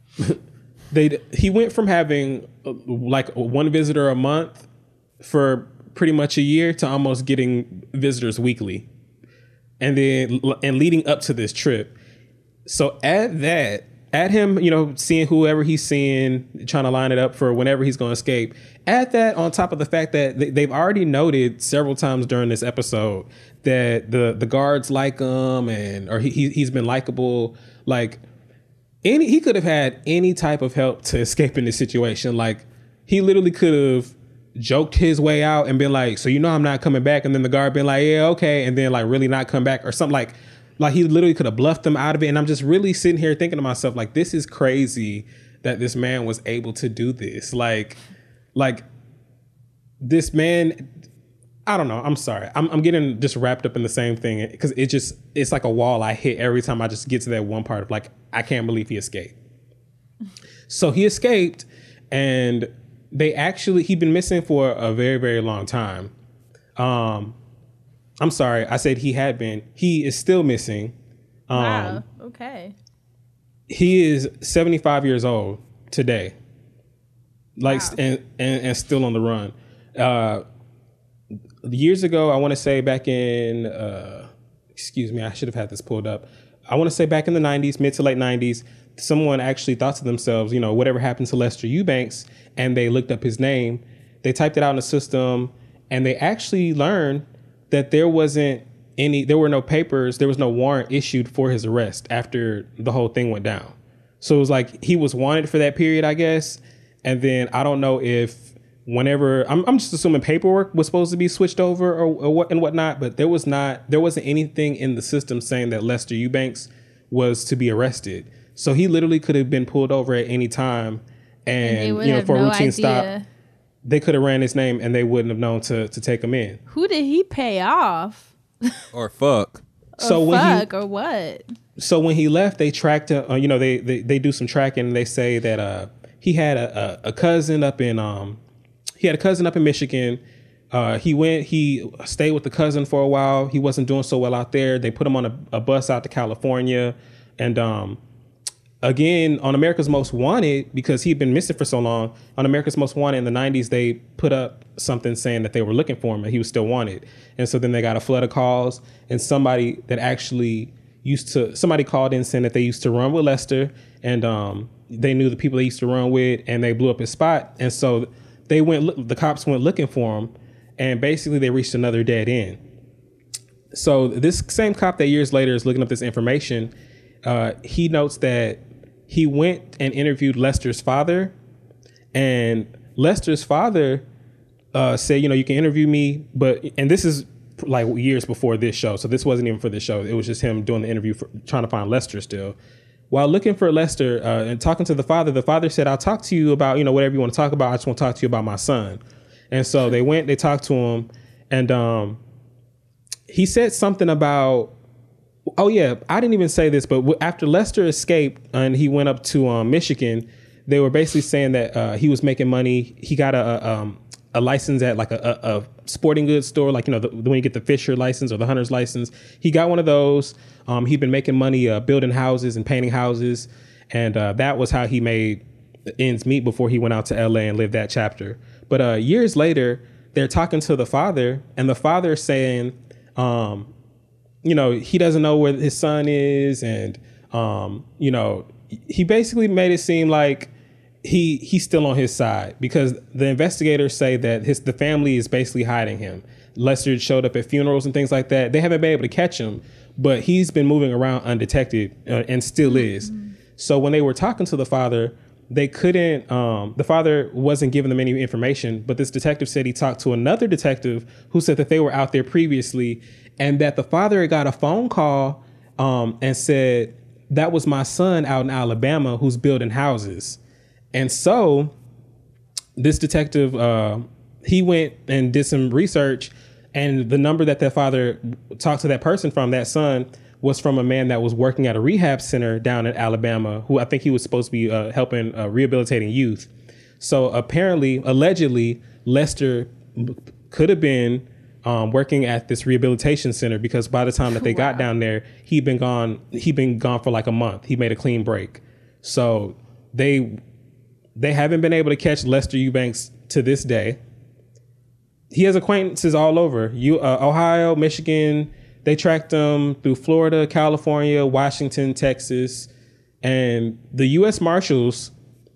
He went from having like one visitor a month for pretty much a year to almost getting visitors weekly. And leading up to this trip. So at him, seeing whoever he's seeing, trying to line it up for whenever he's going to escape. Add that on top of the fact that they've already noted several times during this episode that the guards like him or he's been likable. Like he could have had any type of help to escape in this situation. Like he literally could have joked his way out and been like, so I'm not coming back. And then the guard been like, yeah, okay. And then like really not come back or something like he literally could have bluffed them out of it. And I'm just really sitting here thinking to myself, like, this is crazy that this man was able to do this. Like this man, I don't know. I'm sorry. I'm getting just wrapped up in the same thing because it's like a wall I hit every time I just get to that one part of like, I can't believe he escaped. So he escaped and he'd been missing for a very, very long time. I'm sorry. I said he had been. He is still missing. Wow. Okay. He is 75 years old today. Like, wow. and still on the run. Years ago, I want to say back in, excuse me, I should have had this pulled up. I want to say back in the 90s, mid to late 90s, someone actually thought to themselves, whatever happened to Lester Eubanks, and they looked up his name. They typed it out in the system, and they actually learned that there were no papers, there was no warrant issued for his arrest after the whole thing went down. So it was like he was wanted for that period, I guess. And then I don't know if I'm just assuming paperwork was supposed to be switched over or what and whatnot, but there wasn't anything in the system saying that Lester Eubanks was to be arrested. So he literally could have been pulled over at any time and for a routine stop. They could have ran his name and they wouldn't have known to take him in. Who did he pay off? Or fuck. Or what? So when he left, they tracked him. They do some tracking. And they say that he had a cousin up in Michigan. He stayed with the cousin for a while. He wasn't doing so well out there. They put him on a bus out to California, and again, on America's Most Wanted, because he'd been missing for so long, on America's Most Wanted in the 90s, they put up something saying that they were looking for him and he was still wanted. And so then they got a flood of calls, and somebody called in saying that they used to run with Lester, and they knew the people they used to run with, and they blew up his spot. And so the cops went looking for him, and basically they reached another dead end. So this same cop that years later is looking up this information, he notes that he went and interviewed Lester's father, and Lester's father said, you can interview me, and this is like years before this show, so this wasn't even for this show. It was just him doing the interview, trying to find Lester still. While looking for Lester and talking to the father said, I'll talk to you about, whatever you want to talk about. I just want to talk to you about my son. And so they talked to him, and he said something about, oh yeah, I didn't even say this, but after Lester escaped and he went up to Michigan, they were basically saying that he was making money. He got a license at like a sporting goods store, like, when you get the Fisher license or the Hunter's license. He got one of those. He'd been making money building houses and painting houses. And that was how he made ends meet before he went out to LA and lived that chapter. But years later, they're talking to the father, and the father is saying, he doesn't know where his son is. And, he basically made it seem like he's still on his side, because the investigators say that the family is basically hiding him. Lester showed up at funerals and things like that. They haven't been able to catch him, but he's been moving around undetected and still is. Mm-hmm. So when they were talking to the father, they couldn't, the father wasn't giving them any information, but this detective said he talked to another detective who said that they were out there previously, and that the father got a phone call and said, that was my son out in Alabama who's building houses. And so this detective, he went and did some research, and the number that father talked to that person from, that son, was from a man that was working at a rehab center down in Alabama, who I think he was supposed to be helping rehabilitating youth. So allegedly, Lester could have been working at this rehabilitation center, because by the time that they got down there, he'd been gone for like a month. He made a clean break. So they haven't been able to catch Lester Eubanks to this day. He has acquaintances all over Ohio, Michigan. They tracked him through Florida, California, Washington, Texas, and the U.S. Marshals.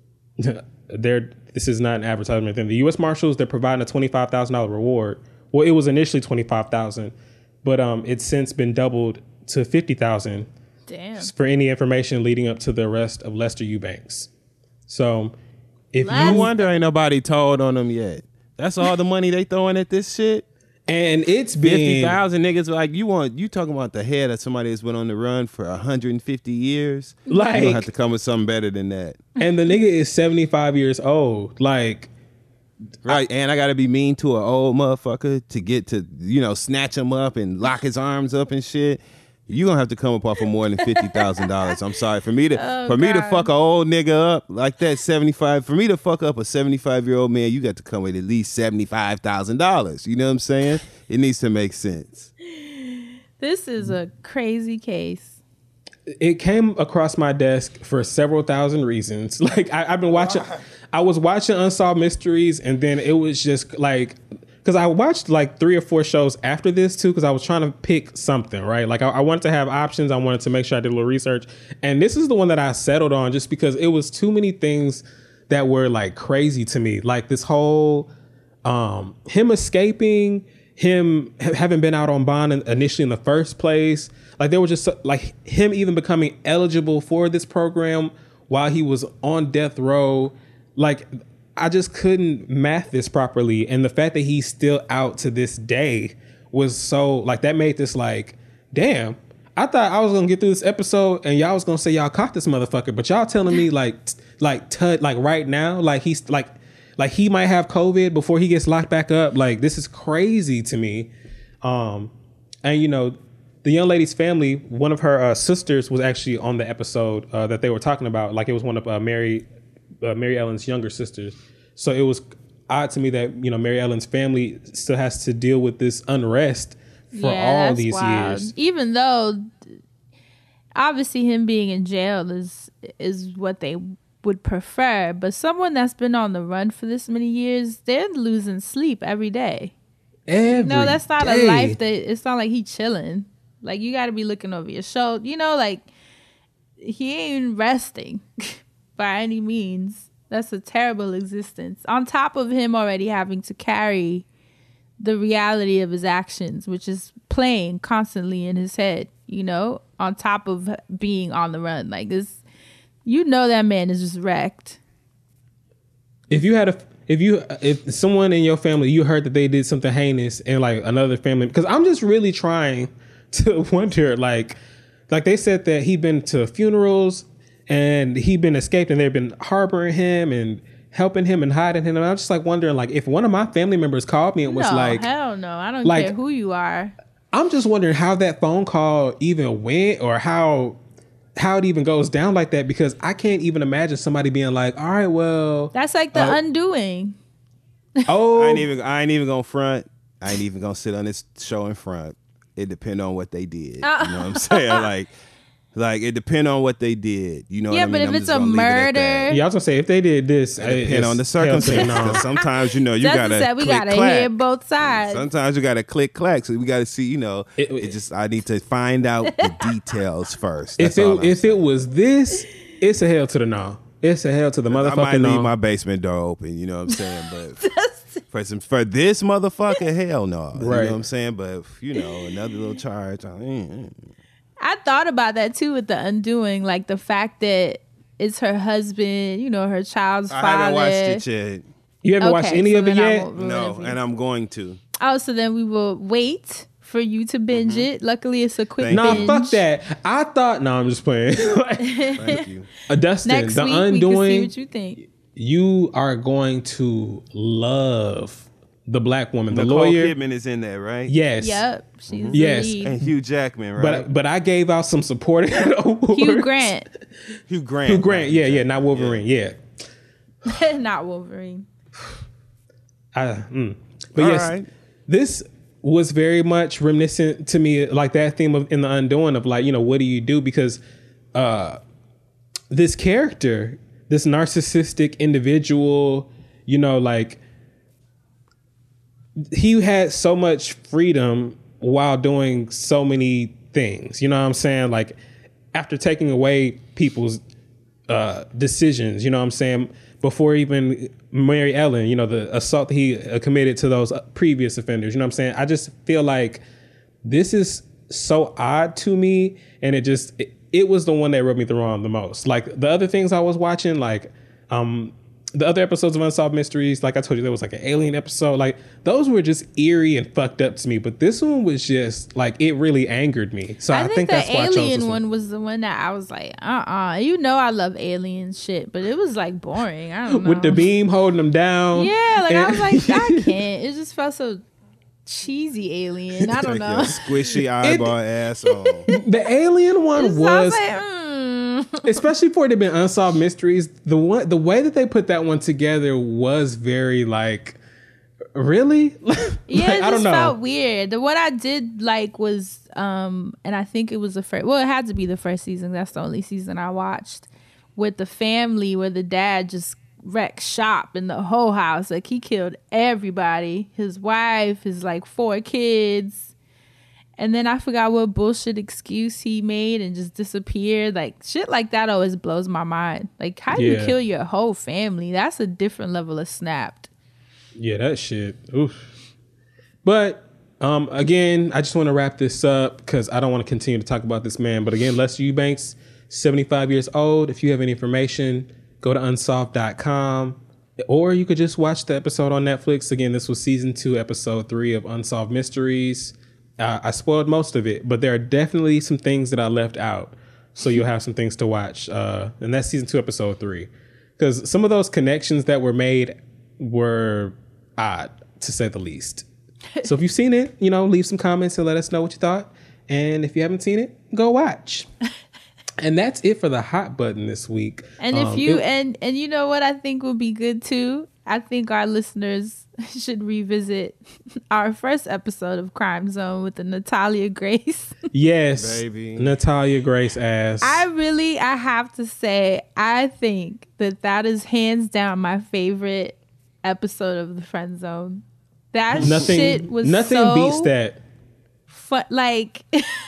This is not an advertisement thing. The U.S. Marshals, they're providing a $25,000 reward. Well, it was initially $25,000, but it's since been doubled to $50,000. Damn. For any information leading up to the arrest of Lester Eubanks. So, if you wonder, ain't nobody told on them yet. That's all the money they throwing at this shit. And it's been 50,000 niggas. Like you talking about the head of somebody that's been on the run for 150 years. Like, you gonna have to come with something better than that. And the nigga is 75 years old. Like, right. And I gotta be mean to an old motherfucker to get to, snatch him up and lock his arms up and shit. You gonna have to come up off of more than $50,000. I'm sorry. For me to fuck an old nigga up like that, 75. For me to fuck up a 75-year-old man, you got to come with at least $75,000. You know what I'm saying? It needs to make sense. This is a crazy case. It came across my desk for several thousand reasons. Like I've been watching. I was watching Unsolved Mysteries, and then it was just like. Because I watched like 3 or 4 shows after this too, because I was trying to pick something, right? Like I wanted to have options. I wanted to make sure I did a little research. And this is the one that I settled on just because it was too many things that were like crazy to me. Like this whole him escaping, him having been out on bond initially in the first place. Like there was just like him even becoming eligible for this program while he was on death row. Like I just couldn't math this properly. And the fact that he's still out to this day was so like that made this like, damn, I thought I was going to get through this episode and y'all was going to say y'all caught this motherfucker. But y'all telling me like right now, like he's like he might have COVID before he gets locked back up. Like this is crazy to me. And the young lady's family, one of her sisters was actually on the episode that they were talking about. Like it was one of Mary Ellen's younger sisters. So it was odd to me that, Mary Ellen's family still has to deal with this unrest for all these years. Even though obviously him being in jail is what they would prefer. But someone that's been on the run for this many years, they're losing sleep every day. No, that's not a life it's not like he chilling. Like you got to be looking over your shoulder. Like he ain't resting by any means. That's a terrible existence. On top of him already having to carry the reality of his actions, which is playing constantly in his head, on top of being on the run. Like this, that man is just wrecked. If someone in your family, you heard that they did something heinous and like another family, because I'm just really trying to wonder, like they said that he'd been to funerals and he'd been escaped and they've been harboring him and helping him and hiding him. And I'm just like wondering, like, if one of my family members called me and was like, hell no, I don't care who you are. I'm just wondering how that phone call even went or how it even goes down like that, because I can't even imagine somebody being like, all right, well. That's like The Undoing. Oh. I ain't even gonna front. I ain't even gonna sit on this show in front. It depends on what they did. You know what I'm saying? Like it depends on what they did. You know what I mean? Yeah, but if it's a murder. Yeah, I was gonna say, if they did this, it depends on the circumstances. Sometimes, you gotta we gotta hear both sides. Sometimes you gotta click clack. So we gotta see, I need to find out the details first. If it was this, it's a hell to the no. It's a hell to the motherfucking no. I might leave my basement door open, you know what I'm saying? But for this motherfucker, hell no. You know what I'm saying? But another little charge. I thought about that too with The Undoing, like the fact that it's her husband, her child's father. I haven't watched it yet. You haven't watched any of it yet? No, and I'm going to. Oh, so then we will wait for you to binge it. Luckily, it's a quick binge. No, fuck that. I thought, no, I'm just playing. Thank you. Dustin, next The week Undoing, we can see what you think. You are going to love the black woman, the Nicole lawyer. Kidman is in there, right? Yes. Yep. She's the lead. And Hugh Jackman, right? But I gave out some supporting awards. Hugh Grant. Hugh Grant. Yeah, not Wolverine. Yeah. Not Wolverine. But yes, right. This was very much reminiscent to me, like that theme of in The Undoing of like, what do you do? Because this character, this narcissistic individual, like he had so much freedom while doing so many things. You know what I'm saying? Like after taking away people's decisions, you know what I'm saying? Before even Mary Ellen, the assault that he committed to those previous offenders, you know what I'm saying? I just feel like this is so odd to me. And it was the one that rubbed me the wrong the most. Like the other things I was watching, like the other episodes of Unsolved Mysteries, like I told you, there was like an alien episode. Like those were just eerie and fucked up to me. But this one was just like, it really angered me. So I think that's why I chose this one. The alien one was the one that I was like, I love alien shit, but it was like boring. I don't know. With the beam holding them down. Yeah, like I was like, I can't. It just felt so cheesy alien. I don't know. Squishy eyeball asshole. The alien one was like, especially for it to be Unsolved Mysteries, the way that they put that one together was very like, really? Yeah, it I don't know. Felt weird. What I did like was, and I think it was it had to be the first season. That's the only season I watched, with the family where the dad just wrecked shop in the whole house. Like he killed everybody, his wife, his like 4 kids. And then I forgot what bullshit excuse he made and just disappeared. Like shit like that always blows my mind. Like how do you kill your whole family? That's a different level of snapped. Yeah, that shit. Oof. But again, I just want to wrap this up because I don't want to continue to talk about this man. But again, Lester Eubanks, 75 years old. If you have any information, go to unsolved.com. Or you could just watch the episode on Netflix. Again, this was season 2, episode 3 of Unsolved Mysteries. I spoiled most of it, but there are definitely some things that I left out. So you'll have some things to watch. And that's season 2, episode 3. Because some of those connections that were made were odd, to say the least. So if you've seen it, leave some comments and let us know what you thought. And if you haven't seen it, go watch. And that's it for the hot button this week. And if you and you know what I think would be good too? I think our listeners should revisit our first episode of Crime Zone with the Natalia Grace. Yes, baby. Natalia Grace ass. I have to say, I think that is hands down my favorite episode of the Friend Zone. That shit was nothing beats that. Like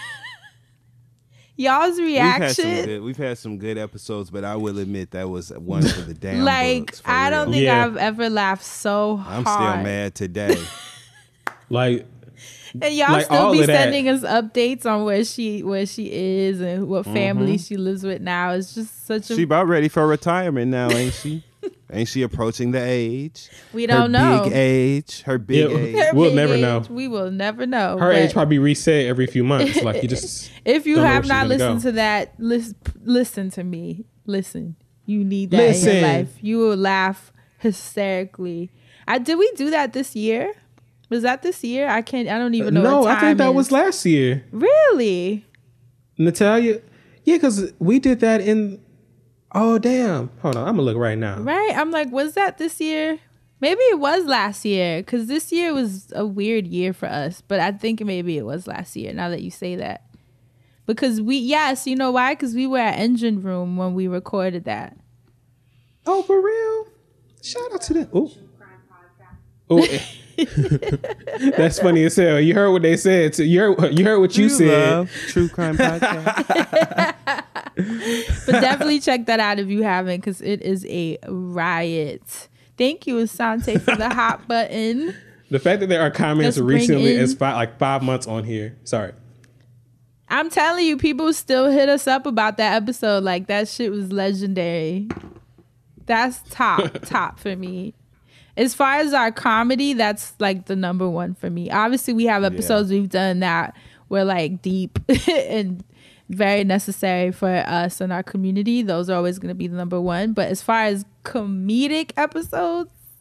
y'all's reaction. We've had some good episodes, but I will admit that was one for the damn books, I don't think Yeah. I've ever laughed so hard. I'm still mad today. Like, and y'all like still all be of that. sending us updates on where she is and what family she lives with now. It's just such a. She about ready for retirement now, ain't she? Ain't she approaching the age? We don't know. Big age. Her big age. Her We'll big never age, know. We will never know. Her but age probably reset every few months. Like you just. if you don't know have where not she's gonna listened go. to that, listen to me. Listen. You need that in your life. You will laugh hysterically. Did we do that this year? Was that this year? I don't even know. No, what I time think that is. was last year. Really? Natalia. Yeah, because we did that in. Oh damn! Hold on, I'm gonna look right now. Right? I'm like, was that this year? Maybe it was last year because this year was a weird year for us. But I think maybe it was last year. Now that you say that, because you know why? Because we were at Engine Room when we recorded that. Oh, for real? Shout out to them. Oh, that's funny as hell. You heard what they said. You heard what you said. True Crime Podcast. But definitely check that out if you haven't, because it is a riot. Thank you, Asante, for the hot button. The fact that there are comments Let's bring recently in- is 5 months on here. Sorry. I'm telling you, people still hit us up about that episode. Like, that shit was legendary. That's top for me. As far as our comedy, that's like the number one for me. Obviously, we have episodes we've done that were like deep and very necessary for us and our community. Those are always going to be the number one. But as far as comedic episodes,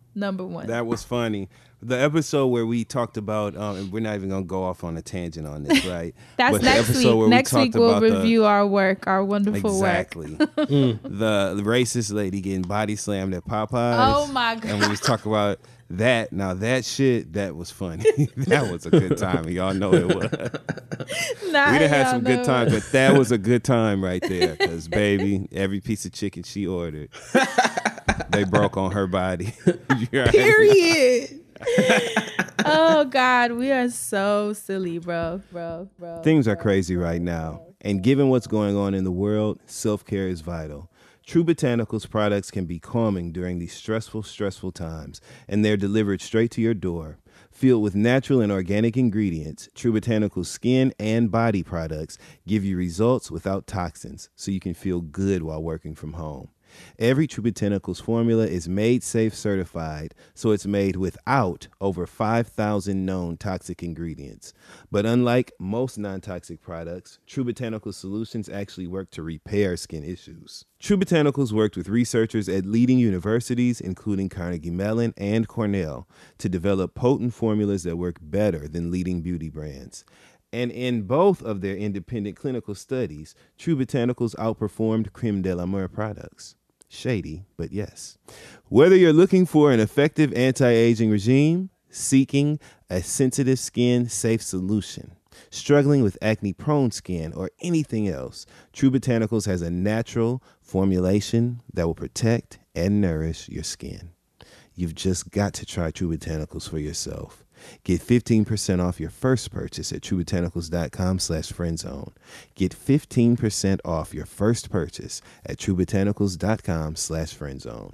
Number one. That was funny. The episode where we talked about, and we're not even going to go off on a tangent on this, right? That's but next week. Next week we'll review our work, our wonderful work. Exactly. The racist lady getting body slammed at Popeyes. Oh my God. And we was talking about that. Now that shit, that was funny. That was a good time. Y'all know it was. We done had some good times, but that was a good time right there. Because, baby, every piece of chicken she ordered, they broke on her body. Period. Oh God, we are so silly, bro. Things are crazy right now, and given what's going on in the world, self-care is vital. True Botanicals products can be calming during these stressful times, and they're delivered straight to your door. Filled with natural and organic ingredients, True Botanicals skin and body products give you results without toxins, so you can feel good while working from home. Every True Botanicals formula is Made Safe certified, so it's made without over 5,000 known toxic ingredients. But unlike most non-toxic products, True Botanicals solutions actually work to repair skin issues. True Botanicals worked with researchers at leading universities, including Carnegie Mellon and Cornell, to develop potent formulas that work better than leading beauty brands. And in both of their independent clinical studies, True Botanicals outperformed Creme de la Mer products. Shady, but yes. Whether you're looking for an effective anti-aging regime, seeking a sensitive skin safe solution, struggling with acne-prone skin, or anything else, True Botanicals has a natural formulation that will protect and nourish your skin. You've just got to try True Botanicals for yourself. Get 15% off your first purchase at truebotanicals.com/friendzone. Get 15% off your first purchase at truebotanicals.com/friendzone.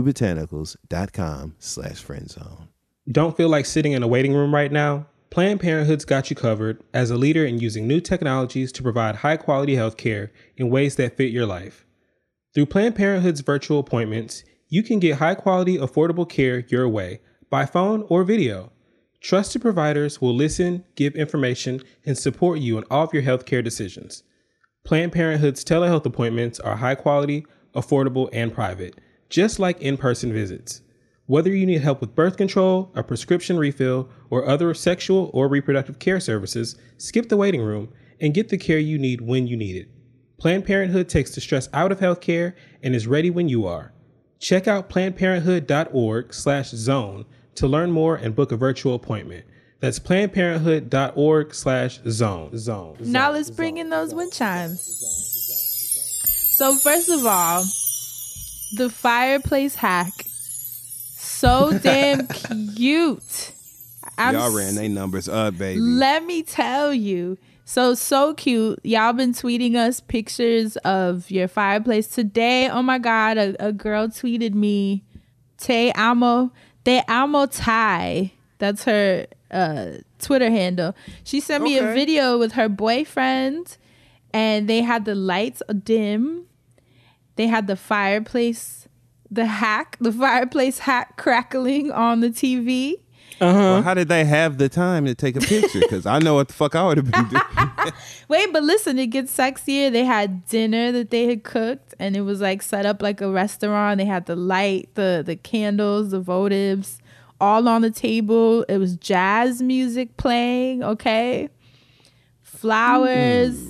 truebotanicals.com/friendzone. Don't feel like sitting in a waiting room right now? Planned Parenthood's got you covered as a leader in using new technologies to provide high-quality health care in ways that fit your life. Through Planned Parenthood's virtual appointments, you can get high-quality, affordable care your way, by phone or video. Trusted providers will listen, give information, and support you in all of your healthcare decisions. Planned Parenthood's telehealth appointments are high quality, affordable, and private, just like in-person visits. Whether you need help with birth control, a prescription refill, or other sexual or reproductive care services, skip the waiting room and get the care you need when you need it. Planned Parenthood takes the stress out of healthcare and is ready when you are. Check out PlannedParenthood.org/zone to learn more and book a virtual appointment. That's PlannedParenthood.org/zone. Now let's bring in those wind chimes. So first of all, the fireplace hack. So damn cute. Y'all ran their numbers up, baby. Let me tell you. So cute. Y'all been tweeting us pictures of your fireplace today. Oh my God, a girl tweeted me, Te amo Thai. That's her Twitter handle. She sent me a video with her boyfriend, and they had the lights dim. They had the fireplace hack crackling on the TV. Well, how did they have the time to take a picture? Because I know what the fuck I would have been doing. Wait, but listen, it gets sexier. They had dinner that they had cooked, and it was like set up like a restaurant. They had the light, the candles, the votives, all on the table. It was jazz music playing, okay? Flowers.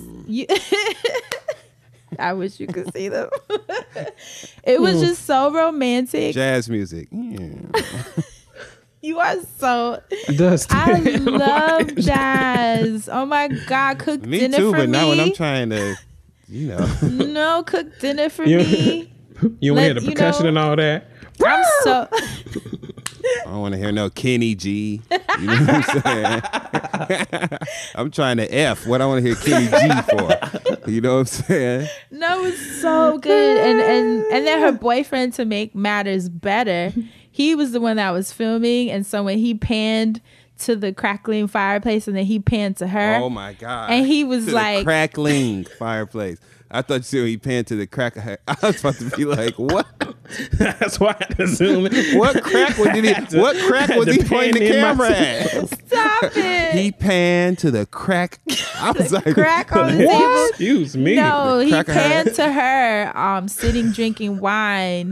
I wish you could see them. It was just so romantic. Jazz music. Yeah. You are so... I love jazz. Oh my God. Cook dinner for me. Me too, but not when I'm trying to, No, cook dinner for me. You want to hear the percussion and all that? I'm so... I don't want to hear no Kenny G. You know what I'm saying? I'm trying to F. What I want to hear Kenny G for. You know what I'm saying? No, it's so good. And then her boyfriend, to make matters better, he was the one that was filming. And so when he panned to the crackling fireplace and then he panned to her. Oh my God. And he was like... crackling fireplace. I thought you said he panned to the crack. I was about to be like, what? That's why I had to zoom in. What crack was he pointing the camera at? Stop it. He panned to the crack. I was like, crack on the table. Excuse me. No, he panned to her sitting drinking wine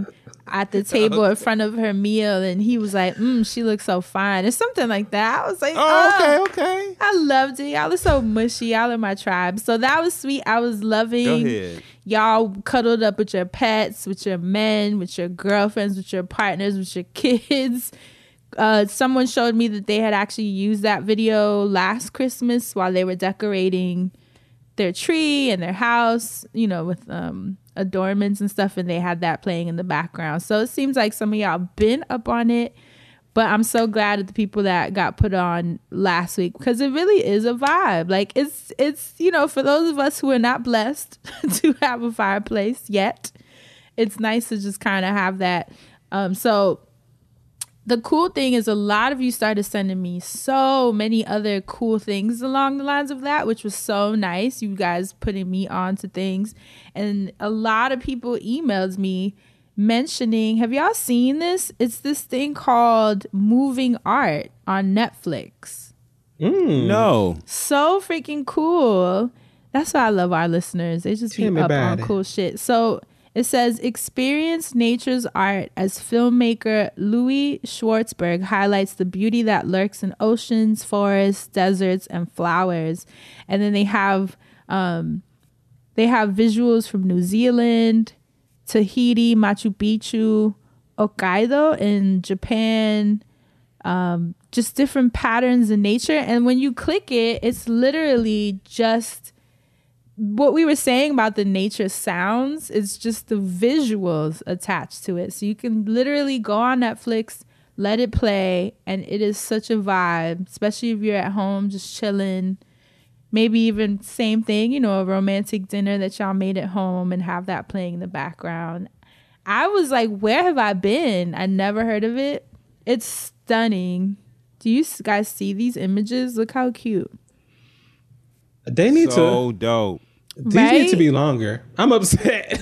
at the table in front of her meal, and he was like, she looks so fine, or something like that. I was like, okay. I loved it. Y'all are so mushy. Y'all are my tribe. So that was sweet. I was loving. Go ahead. Y'all cuddled up with your pets, with your men, with your girlfriends, with your partners, with your kids. Someone showed me that they had actually used that video last Christmas while they were decorating their tree and their house, with adornments and stuff, and they had that playing in the background. So it seems like some of y'all been up on it, but I'm so glad at the people that got put on last week, because it really is a vibe. Like it's for those of us who are not blessed to have a fireplace yet, it's nice to just kind of have that. So the cool thing is a lot of you started sending me so many other cool things along the lines of that, which was so nice. You guys putting me on to things. And a lot of people emailed me mentioning, have y'all seen this? It's this thing called Moving Art on Netflix. No. So freaking cool. That's why I love our listeners. They just be up on cool shit. So it says, experience nature's art as filmmaker Louis Schwartzberg highlights the beauty that lurks in oceans, forests, deserts, and flowers. And then they have visuals from New Zealand, Tahiti, Machu Picchu, Hokkaido in Japan, just different patterns in nature. And when you click it, it's literally just what we were saying about the nature sounds. It's just the visuals attached to it. So you can literally go on Netflix, let it play, and it is such a vibe, especially if you're at home just chilling. Maybe even same thing, a romantic dinner that y'all made at home and have that playing in the background. I was like, where have I been? I never heard of it. It's stunning. Do you guys see these images? Look how cute. They need so dope. These need to be longer. I'm upset.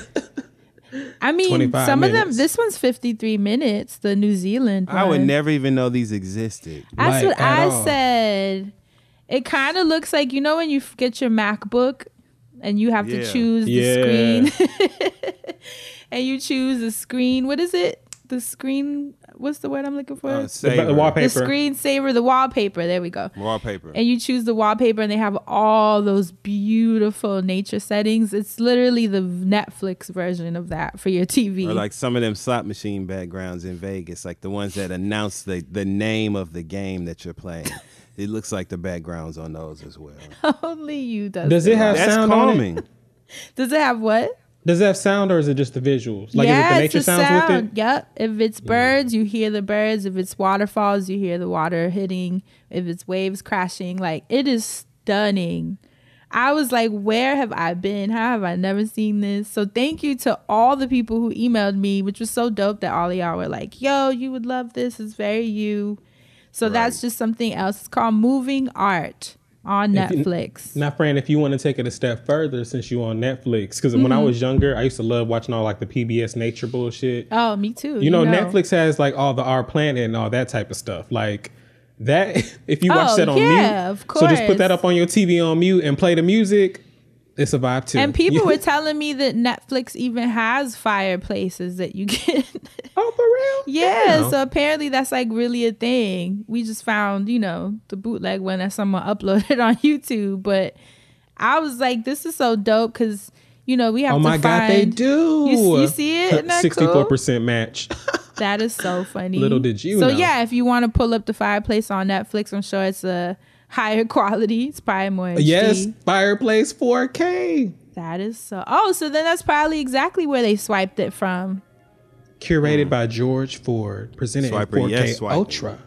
I mean, some minutes. of them, this one's 53 minutes, the New Zealand one. I would never even know these existed. That's what I said. It kind of looks like, when you get your MacBook and you have to choose the screen. And you choose the screen. What is it? The screen. What's the word I'm looking for? The wallpaper. The screensaver, the wallpaper. There we go. Wallpaper. And you choose the wallpaper, and they have all those beautiful nature settings. It's literally the Netflix version of that for your TV. Or like some of them slot machine backgrounds in Vegas, like the ones that announce the name of the game that you're playing. It looks like the backgrounds on those as well. Only you does. Does it have sound calming. on it? Does it have what? Does it have sound, or is it just the visuals? Like, is it the nature sounds with it? Yep. If it's birds, you hear the birds. If it's waterfalls, you hear the water hitting. If it's waves crashing, like, it is stunning. I was like, where have I been? How have I never seen this? So thank you to all the people who emailed me, which was so dope that all of y'all were like, yo, you would love this. It's very you. So that's just something else. It's called Moving Art on Netflix. Now, Fran, if you want to take it a step further, since you're on Netflix, because when I was younger, I used to love watching all like the PBS nature bullshit. Oh, me too. You know, Netflix has like all the Our Planet and all that type of stuff. Like that, if you watch that on mute, of course. so just put that up on your TV on mute and play the music. It's a vibe too. And people were telling me that Netflix even has fireplaces that you can. Oh, for real? Yeah. So apparently that's like really a thing. We just found, the bootleg one that someone uploaded on YouTube. But I was like, this is so dope because, we have to find. Oh my God, they do. You see it? Isn't that 64% cool? match. That is so funny. Little did you know. So yeah, if you want to pull up the fireplace on Netflix, I'm sure it's a higher quality. It's probably more HD. Yes, fireplace 4K. That is so. Oh, so then that's probably exactly where they swiped it from. Curated by George Ford, presented in 4K Ultra.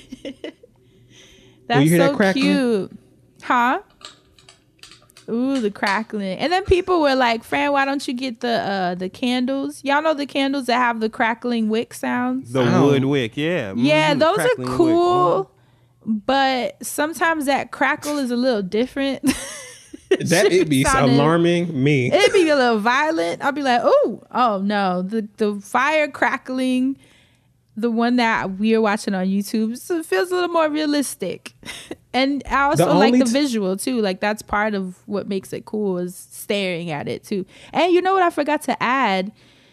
That's so cute. Huh? Ooh, the crackling. And then people were like, Fran, why don't you get the candles? Y'all know the candles that have the crackling wick sounds? The wood wick, yeah. Yeah, those are cool. But sometimes that crackle is a little different. That it'd be alarming me. It'd be a little violent. I'll be like, oh no. The fire crackling, the one that we're watching on YouTube, so it feels a little more realistic. And I also like the visual too. Like that's part of what makes it cool is staring at it too. And you know what I forgot to add?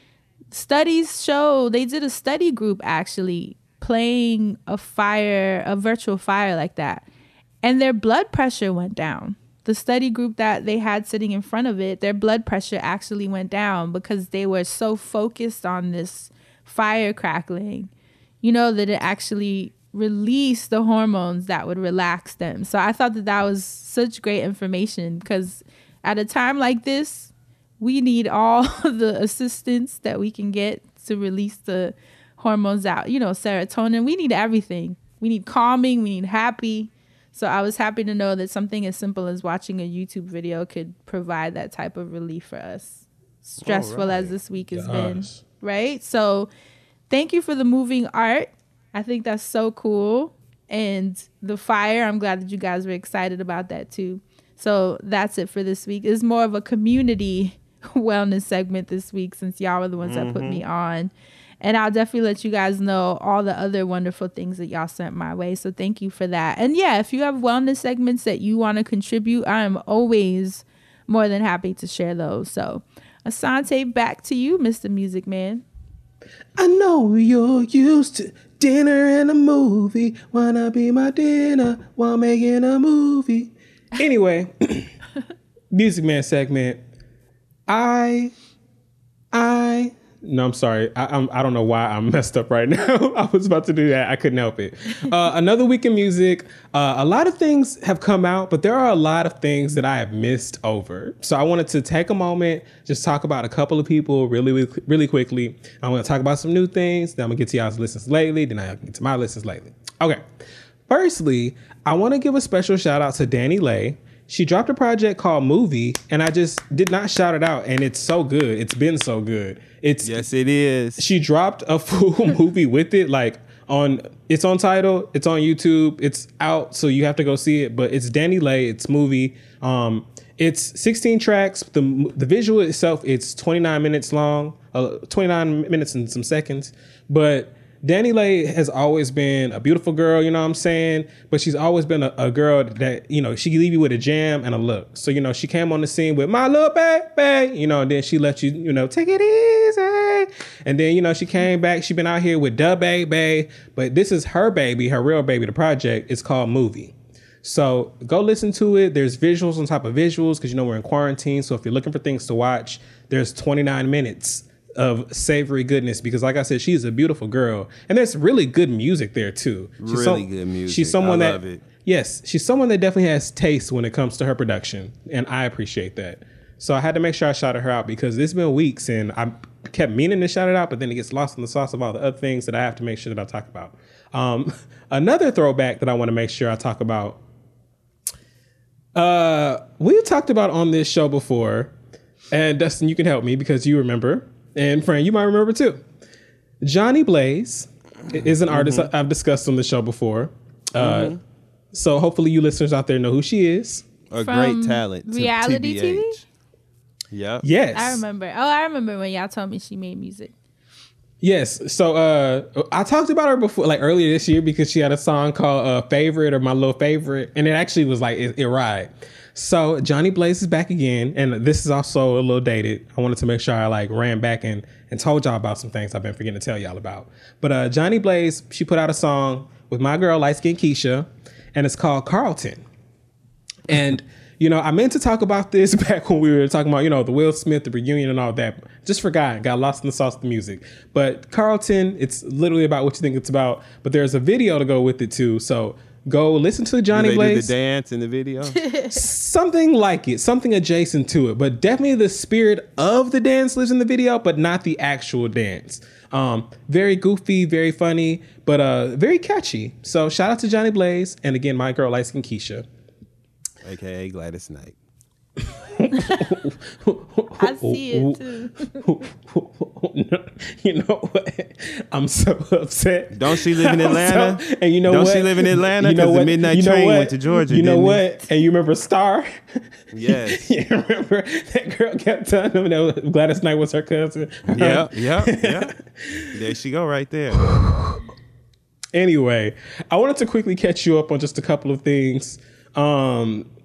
studies show, they did a study group actually playing a virtual fire like that, and their blood pressure went down. The study group that they had sitting in front of it, their blood pressure actually went down because they were so focused on this fire crackling, that it actually released the hormones that would relax them. So I thought that was such great information, because at a time like this, we need all the assistance that we can get to release the hormones out, serotonin. We need everything. We need calming, we need happy. So I was happy to know that something as simple as watching a YouTube video could provide that type of relief for us. Stressful as this week has been, right? So thank you for the moving art. I think that's so cool. And the fire, I'm glad that you guys were excited about that too. So that's it for this week. It's more of a community wellness segment this week, since y'all were the ones that put me on. And I'll definitely let you guys know all the other wonderful things that y'all sent my way. So thank you for that. And yeah, if you have wellness segments that you want to contribute, I am always more than happy to share those. So Asante, back to you, Mr. Music Man. I know you're used to dinner and a movie. Wanna be my dinner while making a movie. Anyway, Music Man segment. No, I'm sorry. I don't know why I'm messed up right now. I was about to do that. I couldn't help it. Another week in music. A lot of things have come out, but there are a lot of things that I have missed over. So I wanted to take a moment, just talk about a couple of people really quickly. I want to talk about some new things. Then I'm going to get to y'all's listens lately. Then I'll get to my listens lately. Okay. Firstly, I want to give a special shout out to DaniLeigh. She dropped a project called Movie, and I just did not shout it out, and it's so good. It's been so good. Yes, it is. She dropped a full movie with it, it's on Tidal, it's on YouTube, it's out, so you have to go see it. But it's DaniLeigh, it's Movie. It's 16 tracks. The visual itself, it's 29 minutes long, 29 minutes and some seconds. But DaniLeigh has always been a beautiful girl, you know what I'm saying? But she's always been a girl that, she can leave you with a jam and a look. So, she came on the scene with my little baby, and then she let you, take it easy. And then, she came back. She been out here with Da Baby. But this is her baby, her real baby, the project. It's called Movie. So go listen to it. There's visuals on top of visuals because, we're in quarantine. So if you're looking for things to watch, there's 29 minutes of savory goodness, because like I said, she's a beautiful girl, and there's really good music there too. Really good music. She's someone I love it. Yes, she's someone that definitely has taste when it comes to her production, and I appreciate that. So I had to make sure I shouted her out, because it's been weeks and I kept meaning to shout it out, but then it gets lost in the sauce of all the other things that I have to make sure that I talk about. Another throwback that I want to make sure I talk about. We talked about on this show before, and Dustin, you can help me because you remember. And Fran, you might remember too. Johnny Blaze is an artist I've discussed on the show before. So hopefully you listeners out there know who she is. A great talent. Reality TV? Yep. Yes. I remember when y'all told me she made music. Yes. So I talked about her before, earlier this year, because she had a song called Favorite, or My Little Favorite. And it actually was it ride. So Johnny Blaze is back again, and this is also a little dated. I wanted to make sure I ran back and told y'all about some things I've been forgetting to tell y'all about. But Johnny Blaze, she put out a song with my girl Light Skin Keisha, and it's called Carlton. And I meant to talk about this back when we were talking about the Will Smith, the reunion, and all that. Just forgot, got lost in the sauce of the music. But Carlton, it's literally about what you think it's about. But there's a video to go with it too. So go listen to Johnny Blaze. Do the dance in the video? Something like it, something adjacent to it, but definitely the spirit of the dance lives in the video, but not the actual dance. Very goofy, very funny, but very catchy. So shout out to Johnny Blaze, and again, my girl Light Skin Keisha, aka Gladys Knight. I see it too. You know what? I'm so upset. Don't she live in Atlanta? And you know Don't what? she live in Atlanta? Because the midnight train went to Georgia. You know didn't what? it? And you remember Star? Yes. You remember that girl kept telling him that Gladys Knight was her cousin? Yeah. There she go, right there. Anyway, I wanted to quickly catch you up on just a couple of things.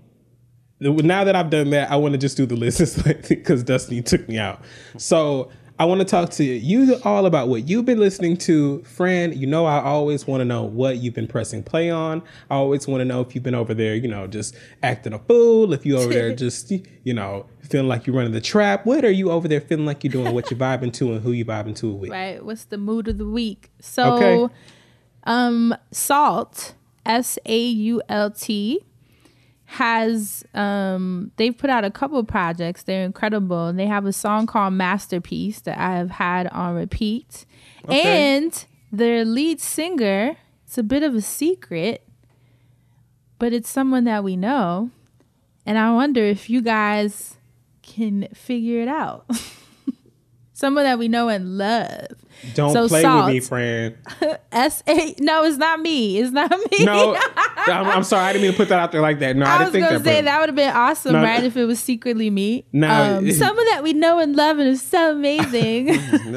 Now that I've done that, I want to just do the list because Dustin took me out. So I want to talk to you all about what you've been listening to. Fran, you know I always want to know what you've been pressing play on. I always want to know if you've been over there, you know, just acting a fool. If you over there just, you know, feeling like you're running the trap. What are you over there feeling like you're doing? What you're vibing to and who you vibing to with? Right. What's the mood of the week? So, SAULT, SAULT, has they've put out a couple projects. They're incredible. And they have a song called Masterpiece that I have had on repeat. And their lead singer, it's a bit of a secret, but it's someone that we know. And I wonder if you guys can figure it out. Someone that we know and love. Don't play SAULT, with me, Fran. No, it's not me. It's not me. No, I'm sorry. I didn't mean to put that out there like that. No, I didn't think that. I was going to say that would have been awesome, No, right? If it was secretly me. No. Someone that we know and love and is so amazing.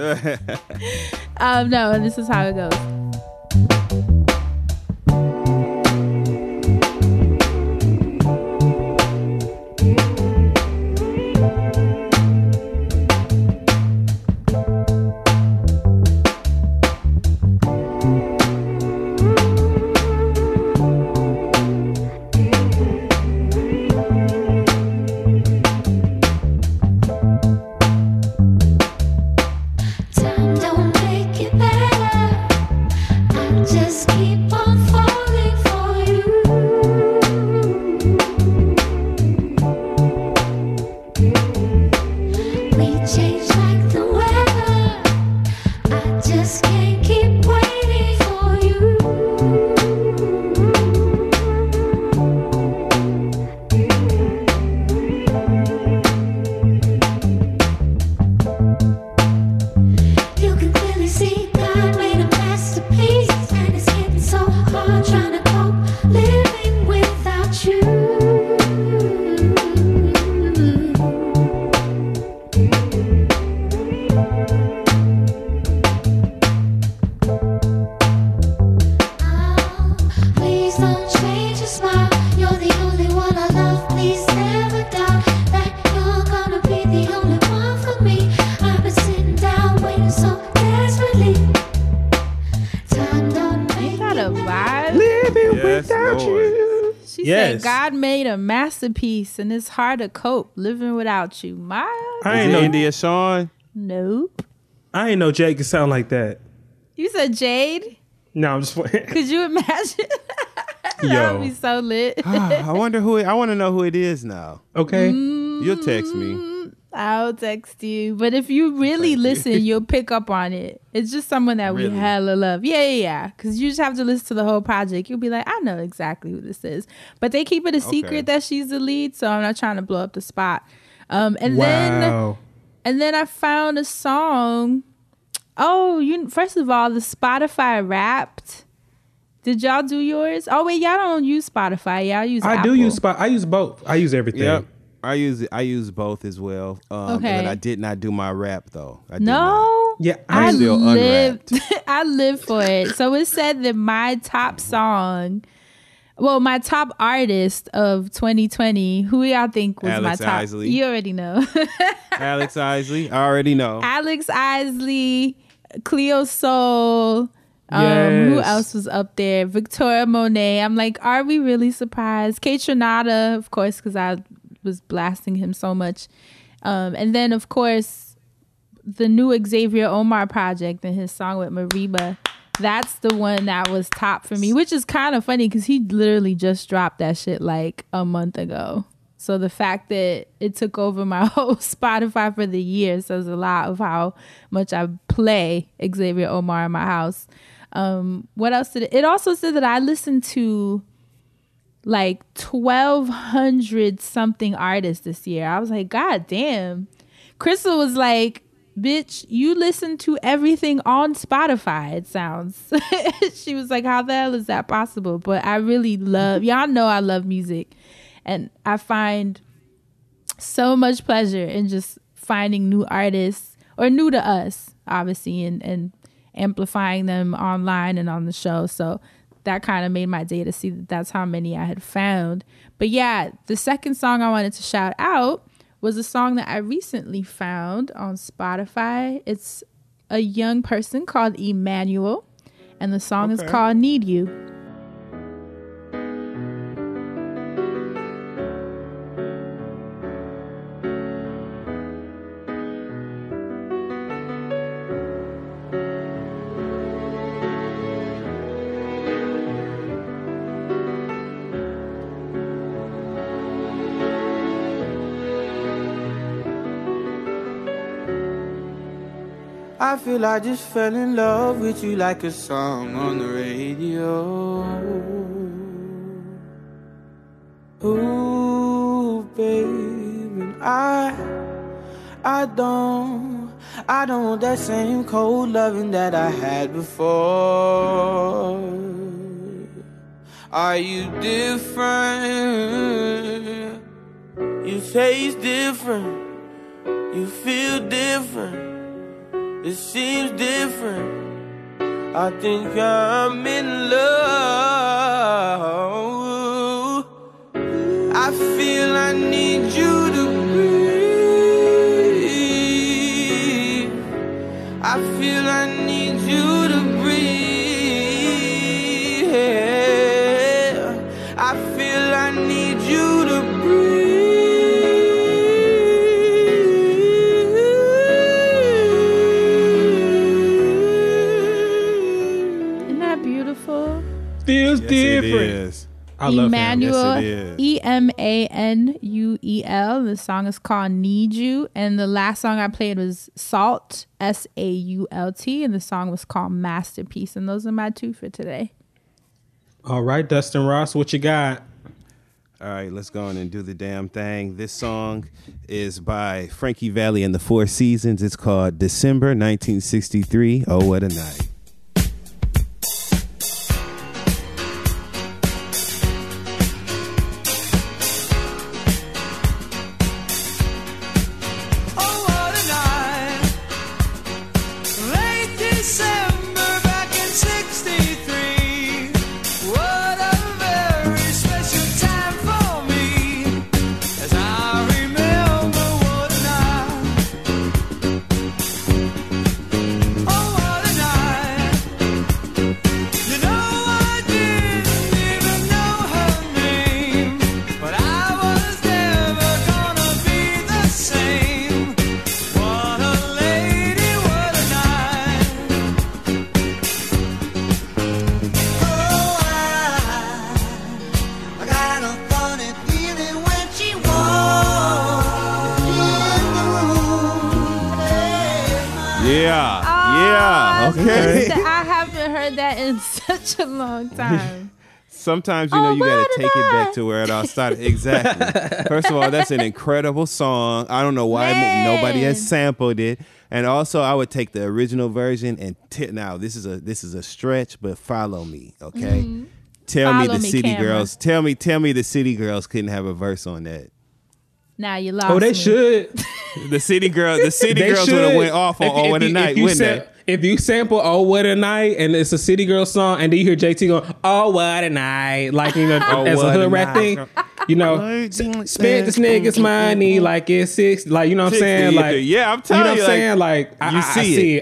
No, this is how it goes. Time don't make it better. I just keep on falling for you. We change like the weather. I just can't keep waiting for you. You can clearly see God made a masterpiece, and it's getting so hard trying to cope living without you. Oh, please don't change your smile. You're the only one I love. Please never doubt that you're gonna be the only one for me. I've been sitting down waiting so desperately. Time don't make Got a it vibe. Living Yes, without Lord. you. She Yes. said, God made a masterpiece and it's hard to cope living without you. Miles? I ain't Is it know. India Sean? Nope. I ain't know Jay could sound like that. You said Jade? No, I'm just playing. Could you imagine? That would be so lit. I wonder who. I want to know who it is now. Okay. You'll text me. I'll text you. But if you really listen, you'll pick up on it. It's just someone that we Really? hella love. Yeah. Because you just have to listen to the whole project. You'll be like, I know exactly who this is. But they keep it a secret that she's the lead, so I'm not trying to blow up the spot. And Wow. then I found a song. Oh, first of all, the Spotify Wrapped. Did y'all do yours? Oh wait, y'all don't use Spotify. Y'all use I Apple. do use I use both. I use everything. Yep. I use both as well. Okay. But I did not do my rap though. I did No. not. Yeah, I I'm still lived. unwrapped. I lived for it. So it said that my top song, well, my top artist of 2020, who y'all think was Alex my top? Isley. You already know. Alex Isley. I already know. Alex Isley, Cleo Soul. Who Yes. else was up there? Victoria Monet. I'm like, are we really surprised? Kate Trinata, of course, because I was blasting him so much. And then, of course, the new Xavier Omar project and his song with Mariba. That's the one that was top for me, which is kind of funny because he literally just dropped that shit like a month ago. So the fact that it took over my whole Spotify for the year says a lot of how much I play Xavier Omar in my house. What else did it also said that I listened to like 1,200 something artists this year. I was like, God damn. Crystal was like, bitch, you listen to everything on Spotify, it sounds. She was like, how the hell is that possible? But I really love, y'all know I love music. And I find so much pleasure in just finding new artists, or new to us, obviously, and amplifying them online and on the show. So that kind of made my day to see that that's how many I had found. But yeah, the second song I wanted to shout out was a song that I recently found on Spotify. It's a young person called Emmanuel, and the song is called Need You. I feel I just fell in love with you like a song on the radio. Ooh, baby, I don't want that same cold loving that I had before. Are you different? You taste different. You feel different. It seems different. I think I'm in love. I feel I need you to breathe. I feel I need you to breathe. I feel I need you to breathe. Feels yes, different. It is. I love Emmanuel, him. Yes, Emanuel. The song is called Need You. And the last song I played was Salt, SAULT. And the song was called Masterpiece. And those are my two for today. All right, Dustin Ross, what you got? All right, let's go on and do the damn thing. This song is by Frankie Valli and the Four Seasons. It's called December 1963. Oh, what a night. Okay. I haven't heard that in such a long time. Sometimes, you know, you got to take it back to where it all started. Exactly. First of all, that's an incredible song. I don't know why nobody has sampled it. And also, I would take the original version and now this is a stretch, but follow me, okay? Mm-hmm. Tell me the City Girls. Tell me the City Girls couldn't have a verse on that. Now you lost. Oh, they should. The City Girls would have went off on "Oh What a Night," wouldn't they? If you sample "Oh What a Night" and it's a City Girl song, and then you hear JT going "Oh What a Night," like, you know, as a hood rap thing, you know, spent this nigga's money like it's six, like, you know what I'm saying, like, yeah, I'm telling you, know what I'm saying, like, I see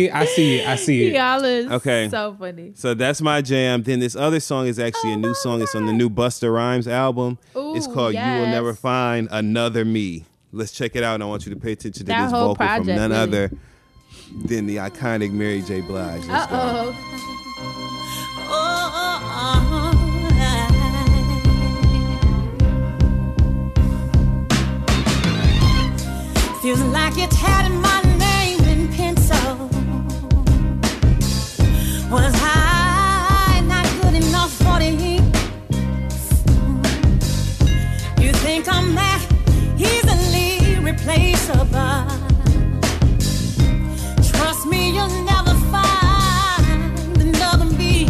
it. Y'all is okay. So funny. So that's my jam. Then this other song is actually a new song. It's on the new Busta Rhymes album. Ooh, it's called "You Will Never Find Another Me." Let's check it out, and I want you to pay attention to this vocal from none other than the iconic Mary J. Blige. Let's go. Feels like you're tatting my name in pencil. Was I not good enough for the ink? You think I'm that easily replaceable? Trust me, you'll never find another me.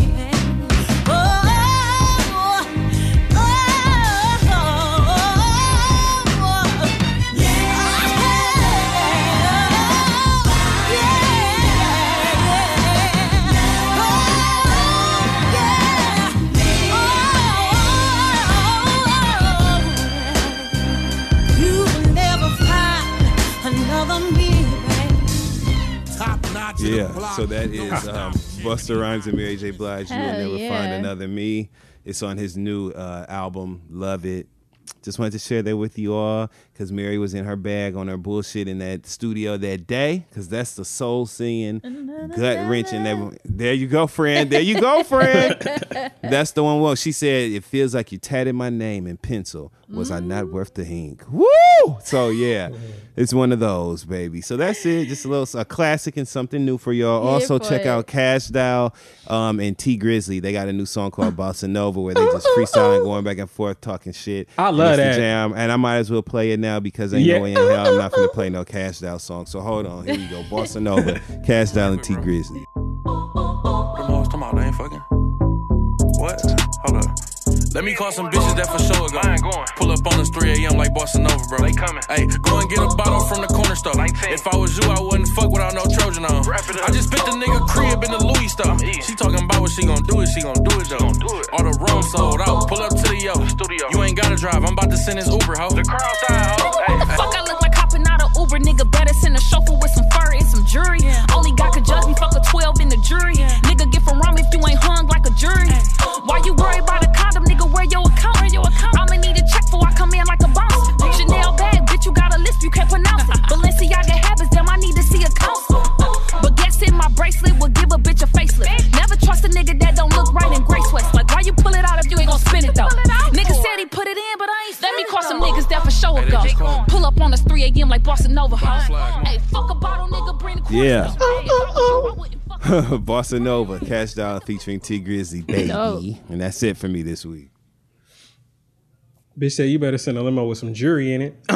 Yeah, so that is Busta Rhymes and Mary J. Blige. You'll never find another me. It's on his new album, Love It. Just wanted to share that with you all because Mary was in her bag on her bullshit in that studio that day because that's the soul singing, gut wrenching. There you go, friend. There you go, friend. That's the one. Well, she said, it feels like you tatted my name in pencil. Was I not worth the ink? Woo! So, yeah, it's one of those, baby. So that's it. Just a classic and something new for y'all. Also, check out Cash Doll and T Grizzly. They got a new song called Bossa Nova where they just freestyling, going back and forth, talking shit. I love that. Jam, and I might as well play it now because ain't no way in hell I'm not going to play no Cash Doll song. So hold on. Here you go. Bossa Nova, Cash Doll and T Grizzly. What am I talking about? They ain't fucking. What? Hold up. Let me call some bitches that for sure go. I ain't going. Pull up on us 3 a.m. like Bossa Nova, bro. They coming. Hey, go and get a bottle from the corner store. Like if I was you, I wouldn't fuck without no Trojan on. I just spit the nigga crib in the Louis store. She talking about what she gon' do it, she gon' do it though. All the room sold out. Pull up to the studio. You ain't gotta drive. I'm about to send this Uber, ho. The car outside, ho. Hey. What the fuck I look like hopping out of Uber, nigga? Better send a chauffeur with some fur and some jury. Only God could judge me. Fuck a 12 in the jury. Nigga get from Rome if you ain't hung like a jury. Why you worry about a condom, nigga? Where your account? I'ma need a check before I come in like a boss. Chanel bag, bitch, you got a list, you can't pronounce it. Balenciaga habits, damn, I need to see a counsel. But guess in my bracelet will give a bitch a facelift. Never trust a nigga that don't look right in gray sweats. Like, why you pull it out if you ain't gon' spin it though? Nigga said he put it in, but I ain't. Let me call some niggas that for sure will go. Pull up on us 3 a.m. like Bossa Nova. Hey, fuck a bottle, nigga, bring the quarter. Yeah. Bossa Nova, Cash Doll featuring T Grizzly, baby. And that's it for me this week. Bitch said you better send a limo with some jury in it.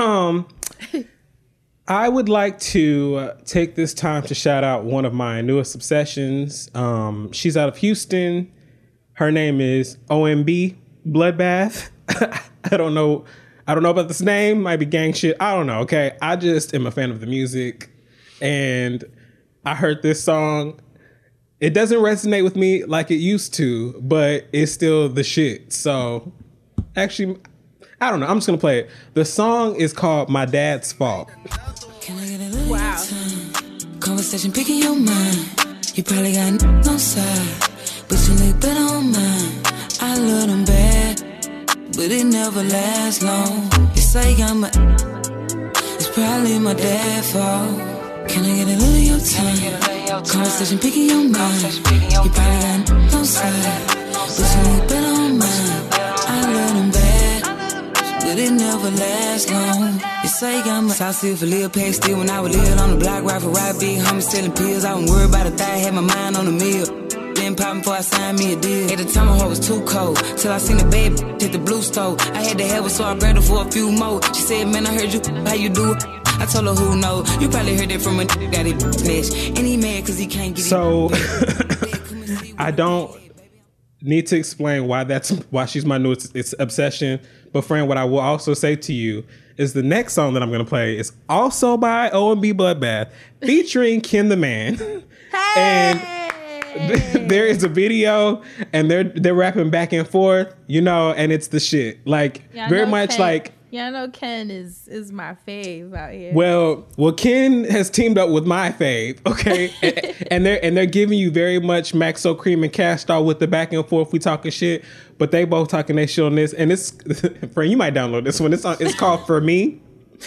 I would like to take this time to shout out one of my newest obsessions. She's out of Houston. Her name is OMB Bloodbath. I don't know about this name. Might be gang shit. I don't know. Okay. I just am a fan of the music. And I heard this song. It doesn't resonate with me like it used to, but it's still the shit. So actually, I don't know. I'm just going to play it. The song is called My Dad's Fault. Wow. Conversation picking your mind. You probably got on side, but you look better on mine. I love them bad, but it never lasts long. You say I'm it's probably my dad's fault. Can I get a little of your time? Conversation picking your mind. You probably got on side, but you look better on mine. I love them bad, but it never lasts long. You say I'm South City for Lil Pay still when I was little on the block, right for right big homies selling pills. I wasn't worried about a thing, had my mind on the meal. Been popping before I signed me a deal. At the time my heart was too cold, till I seen the baby hit the blue stove. I had to have her, so I grabbed her for a few more. She said, man, I heard you, how you do it? I told her who know. You probably heard it from a got it snatched. And he mad cause he can't get it. So I don't need to explain why she's my newest obsession. But friend, what I will also say to you is the next song that I'm going to play is also by OMB Bloodbath featuring Ken the Man. Hey! And there is a video and they're rapping back and forth, you know, and it's the shit. Like very much Ken, like. Yeah, I know Ken is my fave out here. Well, Ken has teamed up with my fave, okay, and they're giving you very much Maxo Cream and Cash Doll with the back and forth. We talking shit, but they both talking their shit on this, and it's friend, you might download this one. It's called For Me,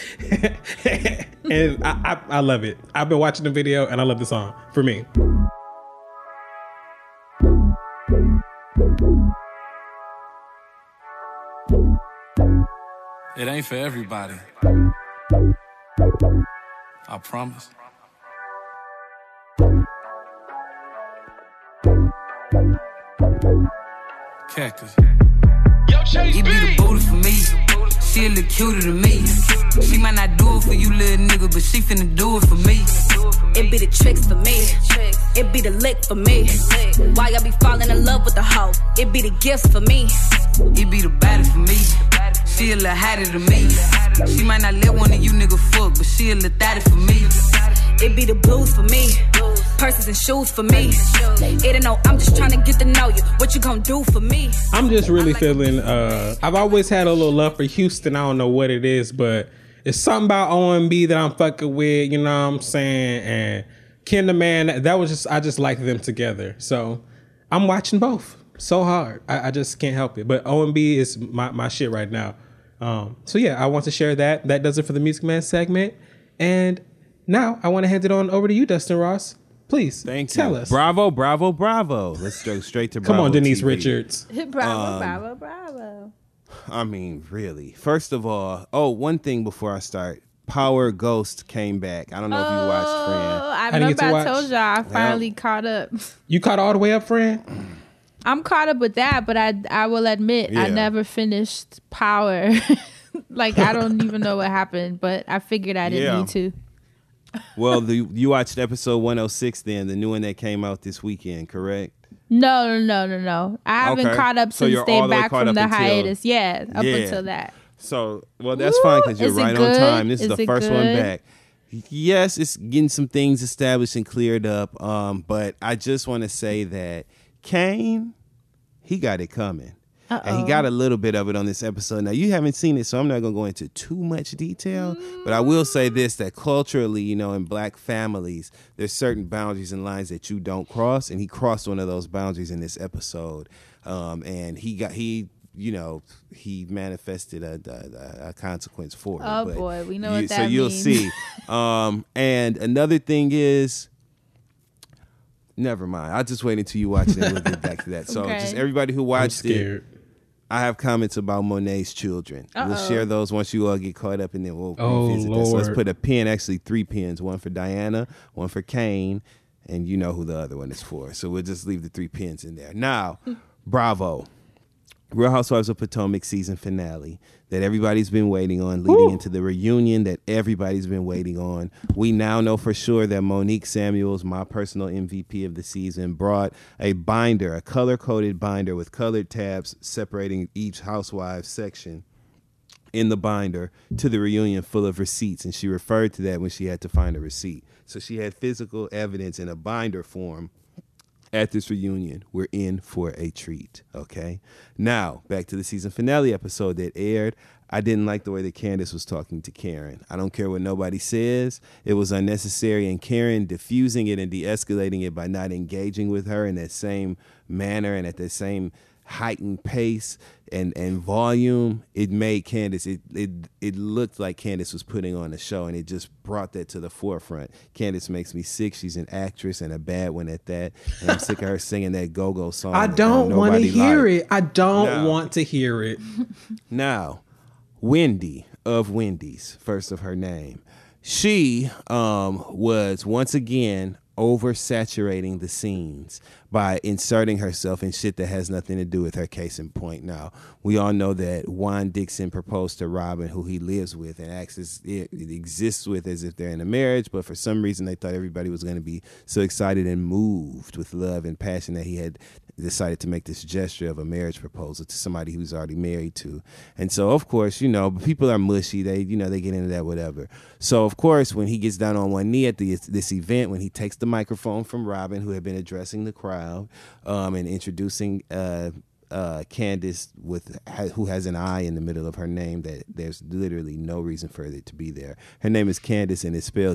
and I love it. I've been watching the video and I love the song For Me. It ain't for everybody. I promise. Cactus. You be the booty for me. She a little cuter than me. She might not do it for you, little nigga, but she finna do it for me. It be the tricks for me. It be the lick for me. Why I be falling in love with the hoe? It be the gifts for me. It be the body for me. She a little hotter than me. She might not let one of you nigga fuck, but she a little thotty for me. It be the blues for me. Purses and shoes for me. It ain't no, I'm just trying to get to know you. What you gonna do for me? I'm just really feeling, I've always had a little love for Houston. I don't know what it is, but it's something about OMB that I'm fucking with, you know what I'm saying? And Ken the Man, that was just, I just like them together. So I'm watching both so hard. I just can't help it. But OMB is my shit right now. So yeah, I want to share that. That does it for the Music Man segment. And now I want to hand it on over to you, Dustin Ross. Please, tell us. Bravo, bravo, bravo. Let's go straight to Bravo. Come on, Denise TV. Richards. Bravo. I mean, really. First of all, one thing before I start. Power Ghost came back. I don't know if you watched Friend. I remember I told y'all I finally caught up. You caught all the way up, Friend? I'm caught up with that, but I will admit I never finished Power. Like, I don't even know what happened, but I figured I didn't need to. Well, you watched episode 106 then, the new one that came out this weekend, correct? No. I haven't caught up since they back from the hiatus. Yeah, up until that. So, well, that's fine because you're right on time. This is the first one back. Yes, it's getting some things established and cleared up. But I just want to say that Kane, he got it coming. And he got a little bit of it on this episode. Now, you haven't seen it, so I'm not going to go into too much detail. But I will say this, that culturally, in Black families, there's certain boundaries and lines that you don't cross. And he crossed one of those boundaries in this episode. And he manifested a consequence for it. Oh, but boy, we know what that means. So you'll see. And another thing is, never mind. I'll just wait until you watch it and we'll get back to that. So just everybody who watched it, I have comments about Monet's children. We'll share those once you all get caught up, and then we'll revisit that. So let's put a pin, actually 3 pins, one for Diana, one for Kane, and you know who the other one is for. So we'll just leave the 3 pins in there. Now, Bravo. Real Housewives of Potomac season finale that everybody's been waiting on, leading into the reunion that everybody's been waiting on. We now know for sure that Monique Samuels, my personal MVP of the season, brought a binder, a color-coded binder with colored tabs separating each housewives section in the binder to the reunion full of receipts, and she referred to that when she had to find a receipt. So she had physical evidence in a binder form. At this reunion, we're in for a treat, okay? Now, back to the season finale episode that aired. I didn't like the way that Candace was talking to Karen. I don't care what nobody says. It was unnecessary, and Karen diffusing it and de-escalating it by not engaging with her in that same manner and at the same heightened pace and volume, it made Candace, it looked like Candace was putting on a show, and it just brought that to the forefront. Candace makes me sick. She's an actress, and a bad one at that, and I'm sick of her singing that go-go song. I don't want to hear it. I don't want to hear it. Now, Wendy of Wendy's, first of her name, she was once again oversaturating the scenes by inserting herself in shit that has nothing to do with her. Case in point. Now, we all know that Juan Dixon proposed to Robin, who he lives with and exists with as if they're in a marriage, but for some reason they thought everybody was going to be so excited and moved with love and passion that he had decided to make this gesture of a marriage proposal to somebody who's already married to. And so, of course, people are mushy. They get into that, whatever. So, of course, when he gets down on one knee at this event, when he takes the microphone from Robin, who had been addressing the crowd and introducing Candace, who has an I in the middle of her name that there's literally no reason for it to be there. Her name is Candace, and it's spelled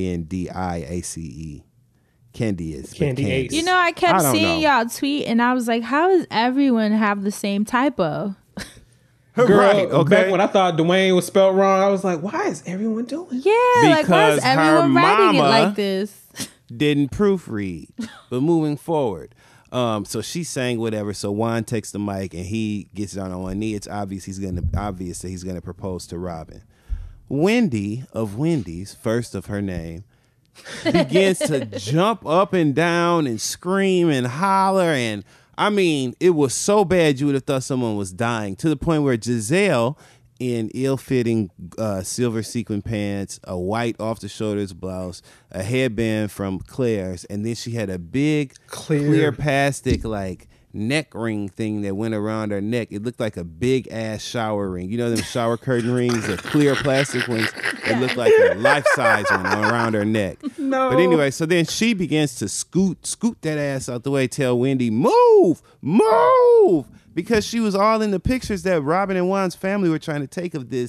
Candiace. Candiace. I kept seeing y'all tweet, and I was like, how does everyone have the same typo? Girl, right, okay. Back when I thought Dwayne was spelled wrong, I was like, why is everyone doing it? Yeah, because why is everyone writing it like this? Didn't proofread. But moving forward, so she sang whatever. So Juan takes the mic and he gets down on one knee. It's obvious that he's gonna propose to Robin. Wendy of Wendy's, first of her name, begins to jump up and down and scream and holler, and I mean, it was so bad you would have thought someone was dying, to the point where Giselle, in ill-fitting silver sequin pants, a white off-the-shoulders blouse, a headband from Claire's, and then she had a big clear plastic neck ring thing that went around her neck. It looked like a big ass shower ring. You know them shower curtain rings, the clear plastic ones? It looked like a life-size one around her neck. No. But anyway, so then she begins to scoot that ass out the way, tell Wendy, move, because she was all in the pictures that Robin and Juan's family were trying to take of this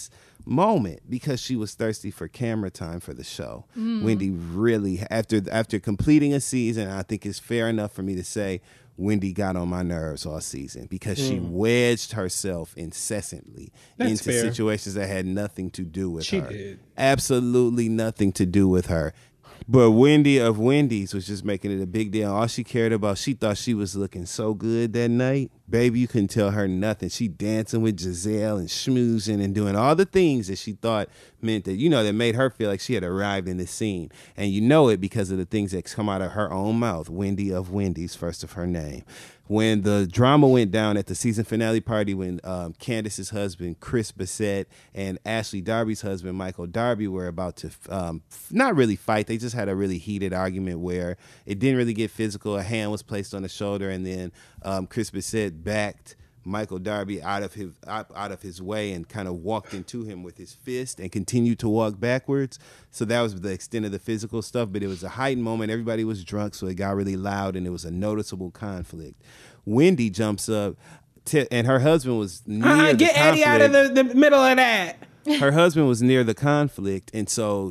moment because she was thirsty for camera time for the show. Wendy really, after completing a season, I think it's fair enough for me to say Wendy got on my nerves all season because she wedged herself incessantly into situations that had nothing to do with her. She did. Absolutely nothing to do with her. But Wendy of Wendy's was just making it a big deal. All she cared about, she thought she was looking so good that night. Baby, you couldn't tell her nothing. She dancing with Giselle and schmoozing and doing all the things that she thought meant that, that made her feel like she had arrived in the scene. And you know it because of the things that come out of her own mouth. Wendy of Wendy's, first of her name. When the drama went down at the season finale party when Candace's husband, Chris Bissett, and Ashley Darby's husband, Michael Darby, were about to not really fight. They just had a really heated argument where it didn't really get physical. A hand was placed on the shoulder, and then Chris Bissett backed Michael Darby out of his way and kind of walked into him with his fist and continued to walk backwards. So that was the extent of the physical stuff, but it was a heightened moment. Everybody was drunk, so it got really loud, and it was a noticeable conflict. Wendy jumps up, and her husband was near the get Eddie out of the middle of that. Her husband was near the conflict, and so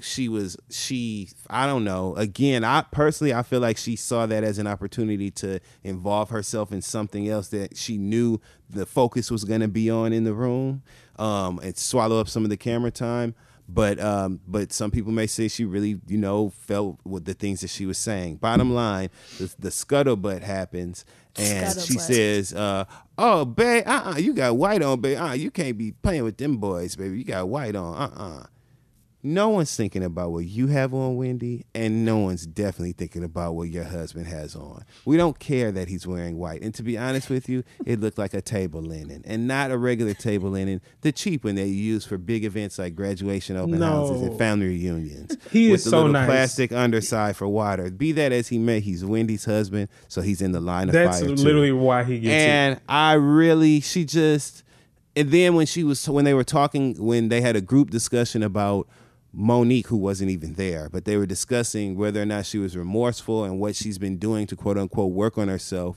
I don't know. Again, I feel like she saw that as an opportunity to involve herself in something else that she knew the focus was going to be on in the room, and swallow up some of the camera time. But some people may say she really, felt with the things that she was saying. Bottom line, the scuttlebutt happens, and she says, "Oh, babe, you got white on, babe. You can't be playing with them boys, baby. You got white on, No one's thinking about what you have on, Wendy, and no one's definitely thinking about what your husband has on. We don't care that he's wearing white. And to be honest with you, it looked like a table linen, and not a regular table linen, the cheap one that you use for big events like graduation open houses and family reunions. He with is the so little nice. plastic underside for water. Be that as he may, he's Wendy's husband, so he's in the line of fire. That's literally why he gets it. And then when they were talking, when they had a group discussion about Monique, who wasn't even there, but they were discussing whether or not she was remorseful and what she's been doing to quote unquote work on herself.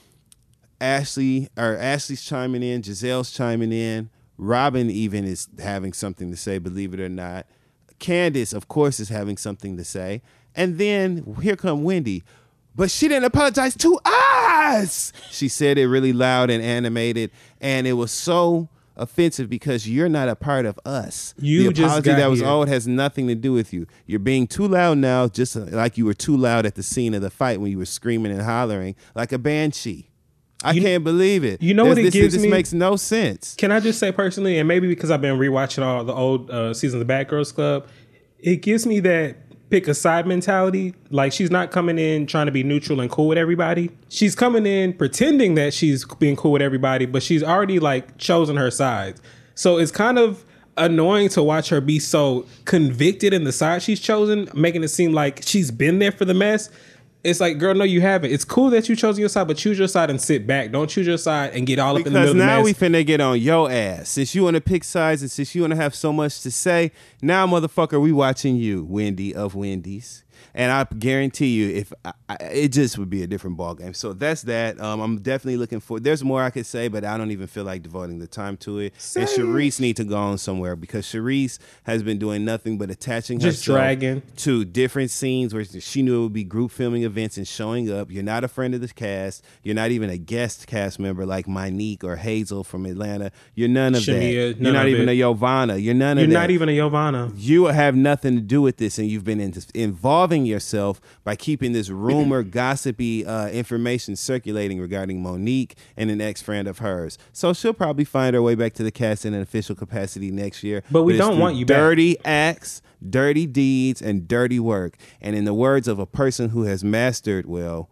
Ashley's chiming in, Giselle's chiming in, Robin even is having something to say, believe it or not. Candace, of course, is having something to say. And then here come Wendy. But she didn't apologize to us. She said it really loud and animated, and it was so offensive because you're not a part of us. The apology that was owed has nothing to do with you. You're being too loud now, just like you were too loud at the scene of the fight when you were screaming and hollering like a banshee. I can't believe it. You know what it gives me? This makes no sense. Can I just say personally, and maybe because I've been rewatching all the old seasons of the Bad Girls Club, it gives me that pick a side mentality. Like, she's not coming in trying to be neutral and cool with everybody. She's coming in pretending that she's being cool with everybody, but she's already chosen her sides. So it's kind of annoying to watch her be so convicted in the side she's chosen, making it seem like she's been there for the mess. It's like, girl, no, you haven't. It's cool that you chose your side, but choose your side and sit back. Don't choose your side and get all up in the middle of the mess. Because now we finna get on your ass. Since you want to pick sides and since you want to have so much to say, now, motherfucker, we watching you, Wendy of Wendy's. And I guarantee you, it just would be a different ballgame. So that's that. I'm definitely looking for. There's more I could say, but I don't even feel like devoting the time to it. And Charisse need to go on somewhere because Charisse has been doing nothing but attaching herself to different scenes where she knew it would be group filming events and showing up. You're not a friend of the cast. You're not even a guest cast member like Monique or Hazel from Atlanta. You're none of that. You're not even a Yovana. You're none of that. You're not even a Yovana. You have nothing to do with this, and you've been involving yourself by keeping this rumor, gossipy information circulating regarding Monique and an ex-friend of hers. So she'll probably find her way back to the cast in an official capacity next year. But we don't want you back. Dirty acts, dirty deeds, and dirty work. And in the words of a person who has mastered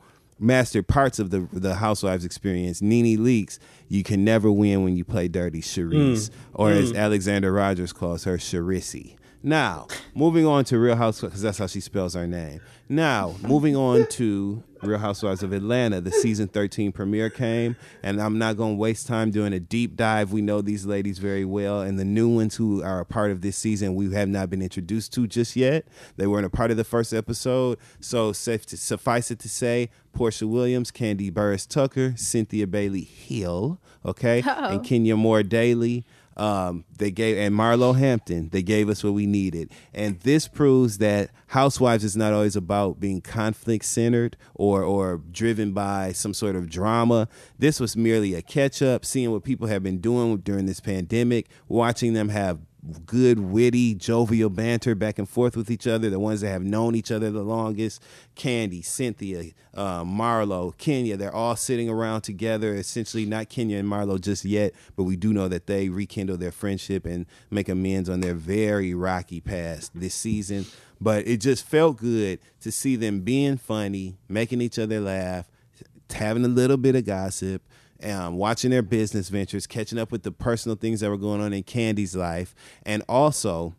parts of the Housewives experience, Nene Leakes, you can never win when you play dirty Charisse, or as Alexander Rogers calls her, Charisse. Now, moving on to Real Housewives, because that's how she spells her name. Now, moving on to Real Housewives of Atlanta, the season 13 premiere came, and I'm not going to waste time doing a deep dive. We know these ladies very well, and the new ones who are a part of this season we have not been introduced to just yet. They weren't a part of the first episode, so suffice it to say, Portia Williams, Candy Burris Tucker, Cynthia Bailey Hill, okay, and Kenya Moore Daly. They gave, and Marlo Hampton, they gave us what we needed. And this proves that Housewives is not always about being conflict centered or driven by some sort of drama. This was merely a catch up, seeing what people have been doing during this pandemic, watching them have good, witty, jovial banter back and forth with each other. The ones that have known each other the longest, Candy, Cynthia, Marlo, Kenya, they're all sitting around together. Essentially not Kenya and Marlo just yet, but we do know that they rekindle their friendship and make amends on their very rocky past this season. But it just felt good to see them being funny, making each other laugh, having a little bit of gossip, watching their business ventures, catching up with the personal things that were going on in Candy's life, and also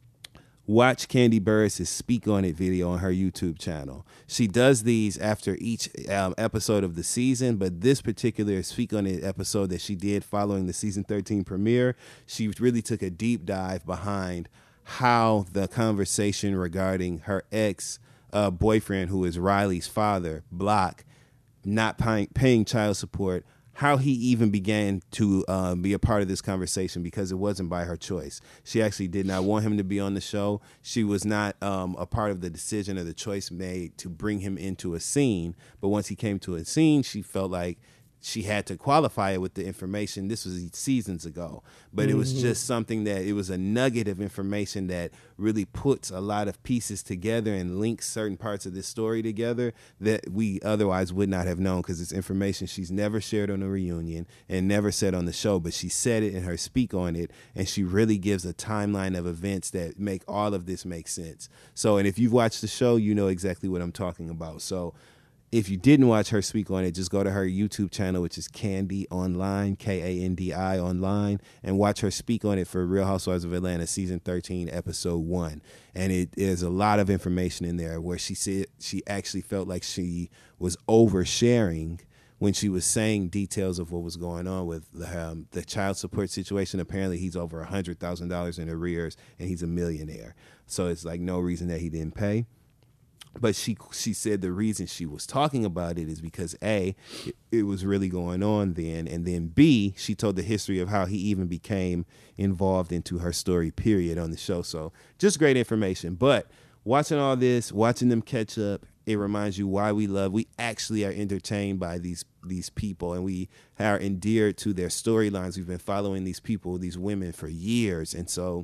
watch Kandi Burruss' Speak On It video on her YouTube channel. She does these after each episode of the season, but this particular Speak On It episode that she did following the season 13 premiere, she really took a deep dive behind how the conversation regarding her ex-boyfriend, who is Riley's father, Block, not paying child support, how he even began to be a part of this conversation, because it wasn't by her choice. She actually did not want him to be on the show. She was not a part of the decision or the choice made to bring him into a scene. But once he came to a scene, she felt like she had to qualify it with the information. This was seasons ago, but it was just something that, it was a nugget of information that really puts a lot of pieces together and links certain parts of this story together that we otherwise would not have known, because it's information she's never shared on a reunion and never said on the show, but she said it in her Speak On It, and she really gives a timeline of events that make all of this make sense. So, and if you've watched the show, you know exactly what I'm talking about. So if you didn't watch her Speak On It, just go to her YouTube channel, which is Kandi Online, Kandi Online, and watch her Speak On It for Real Housewives of Atlanta season 13, episode 1. And it is a lot of information in there where she said she actually felt like she was oversharing when she was saying details of what was going on with the child support situation. Apparently he's over $100,000 in arrears and he's a millionaire. So it's like no reason that he didn't pay. But she said the reason she was talking about it is because A, it was really going on then, and then B, she told the history of how he even became involved into her story, period, on the show. So just great information. But watching all this, watching them catch up, it reminds you why we actually are entertained by these people, and we are endeared to their storylines. We've been following these people, these women, for years, and so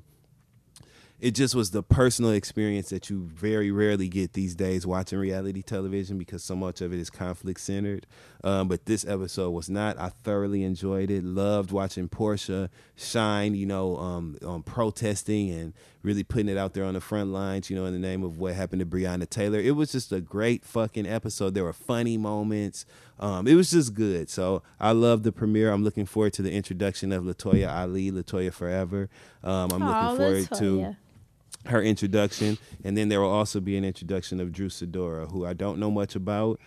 it just was the personal experience that you very rarely get these days watching reality television, because so much of it is conflict centered. But this episode was not. I thoroughly enjoyed it. Loved watching Portia shine, on protesting and really putting it out there on the front lines, in the name of what happened to Breonna Taylor. It was just a great fucking episode. There were funny moments. It was just good. So I love the premiere. I'm looking forward to the introduction of Latoya Ali, Latoya Forever. I'm looking forward to her introduction, and then there will also be an introduction of Drew Sidora, who I don't know much about.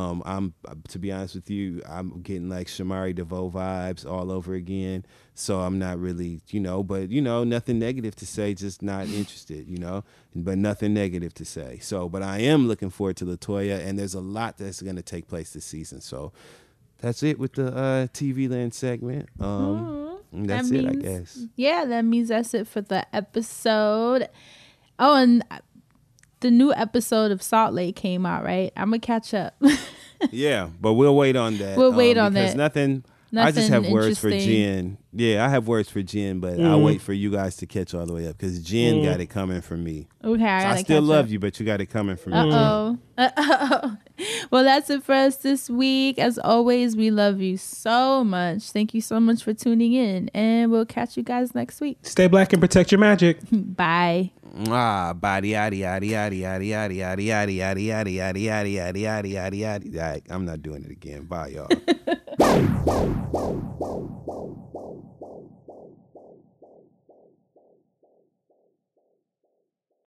To be honest with you, I'm getting like Shamari DeVoe vibes all over again, so I'm not really, but nothing negative to say, just not interested, but nothing negative to say. So, but I am looking forward to Latoya, and there's a lot that's going to take place this season. So that's it with the TV Land segment. That's it, I guess. Yeah, that means that's it for the episode. Oh, and the new episode of Salt Lake came out, right? I'm going to catch up. Yeah, but we'll wait on that. We'll wait on that. Nothing I just have words for Jen. Yeah, I have words for Jen, but I'll wait for you guys to catch all the way up, because Jen got it coming from me. Okay, I still love you, but you got it coming from me. Uh-oh. Well, that's it for us this week. As always, we love you so much. Thank you so much for tuning in, and we'll catch you guys next week. Stay black and protect your magic. Bye. Body yaddy yaddy yaddy yaddy yaddy yaddy yaddy yaddy yaddy yaddy yaddy yaddy yaddy yaddy yaddy yaddy. I'm not doing it again. Bye, y'all.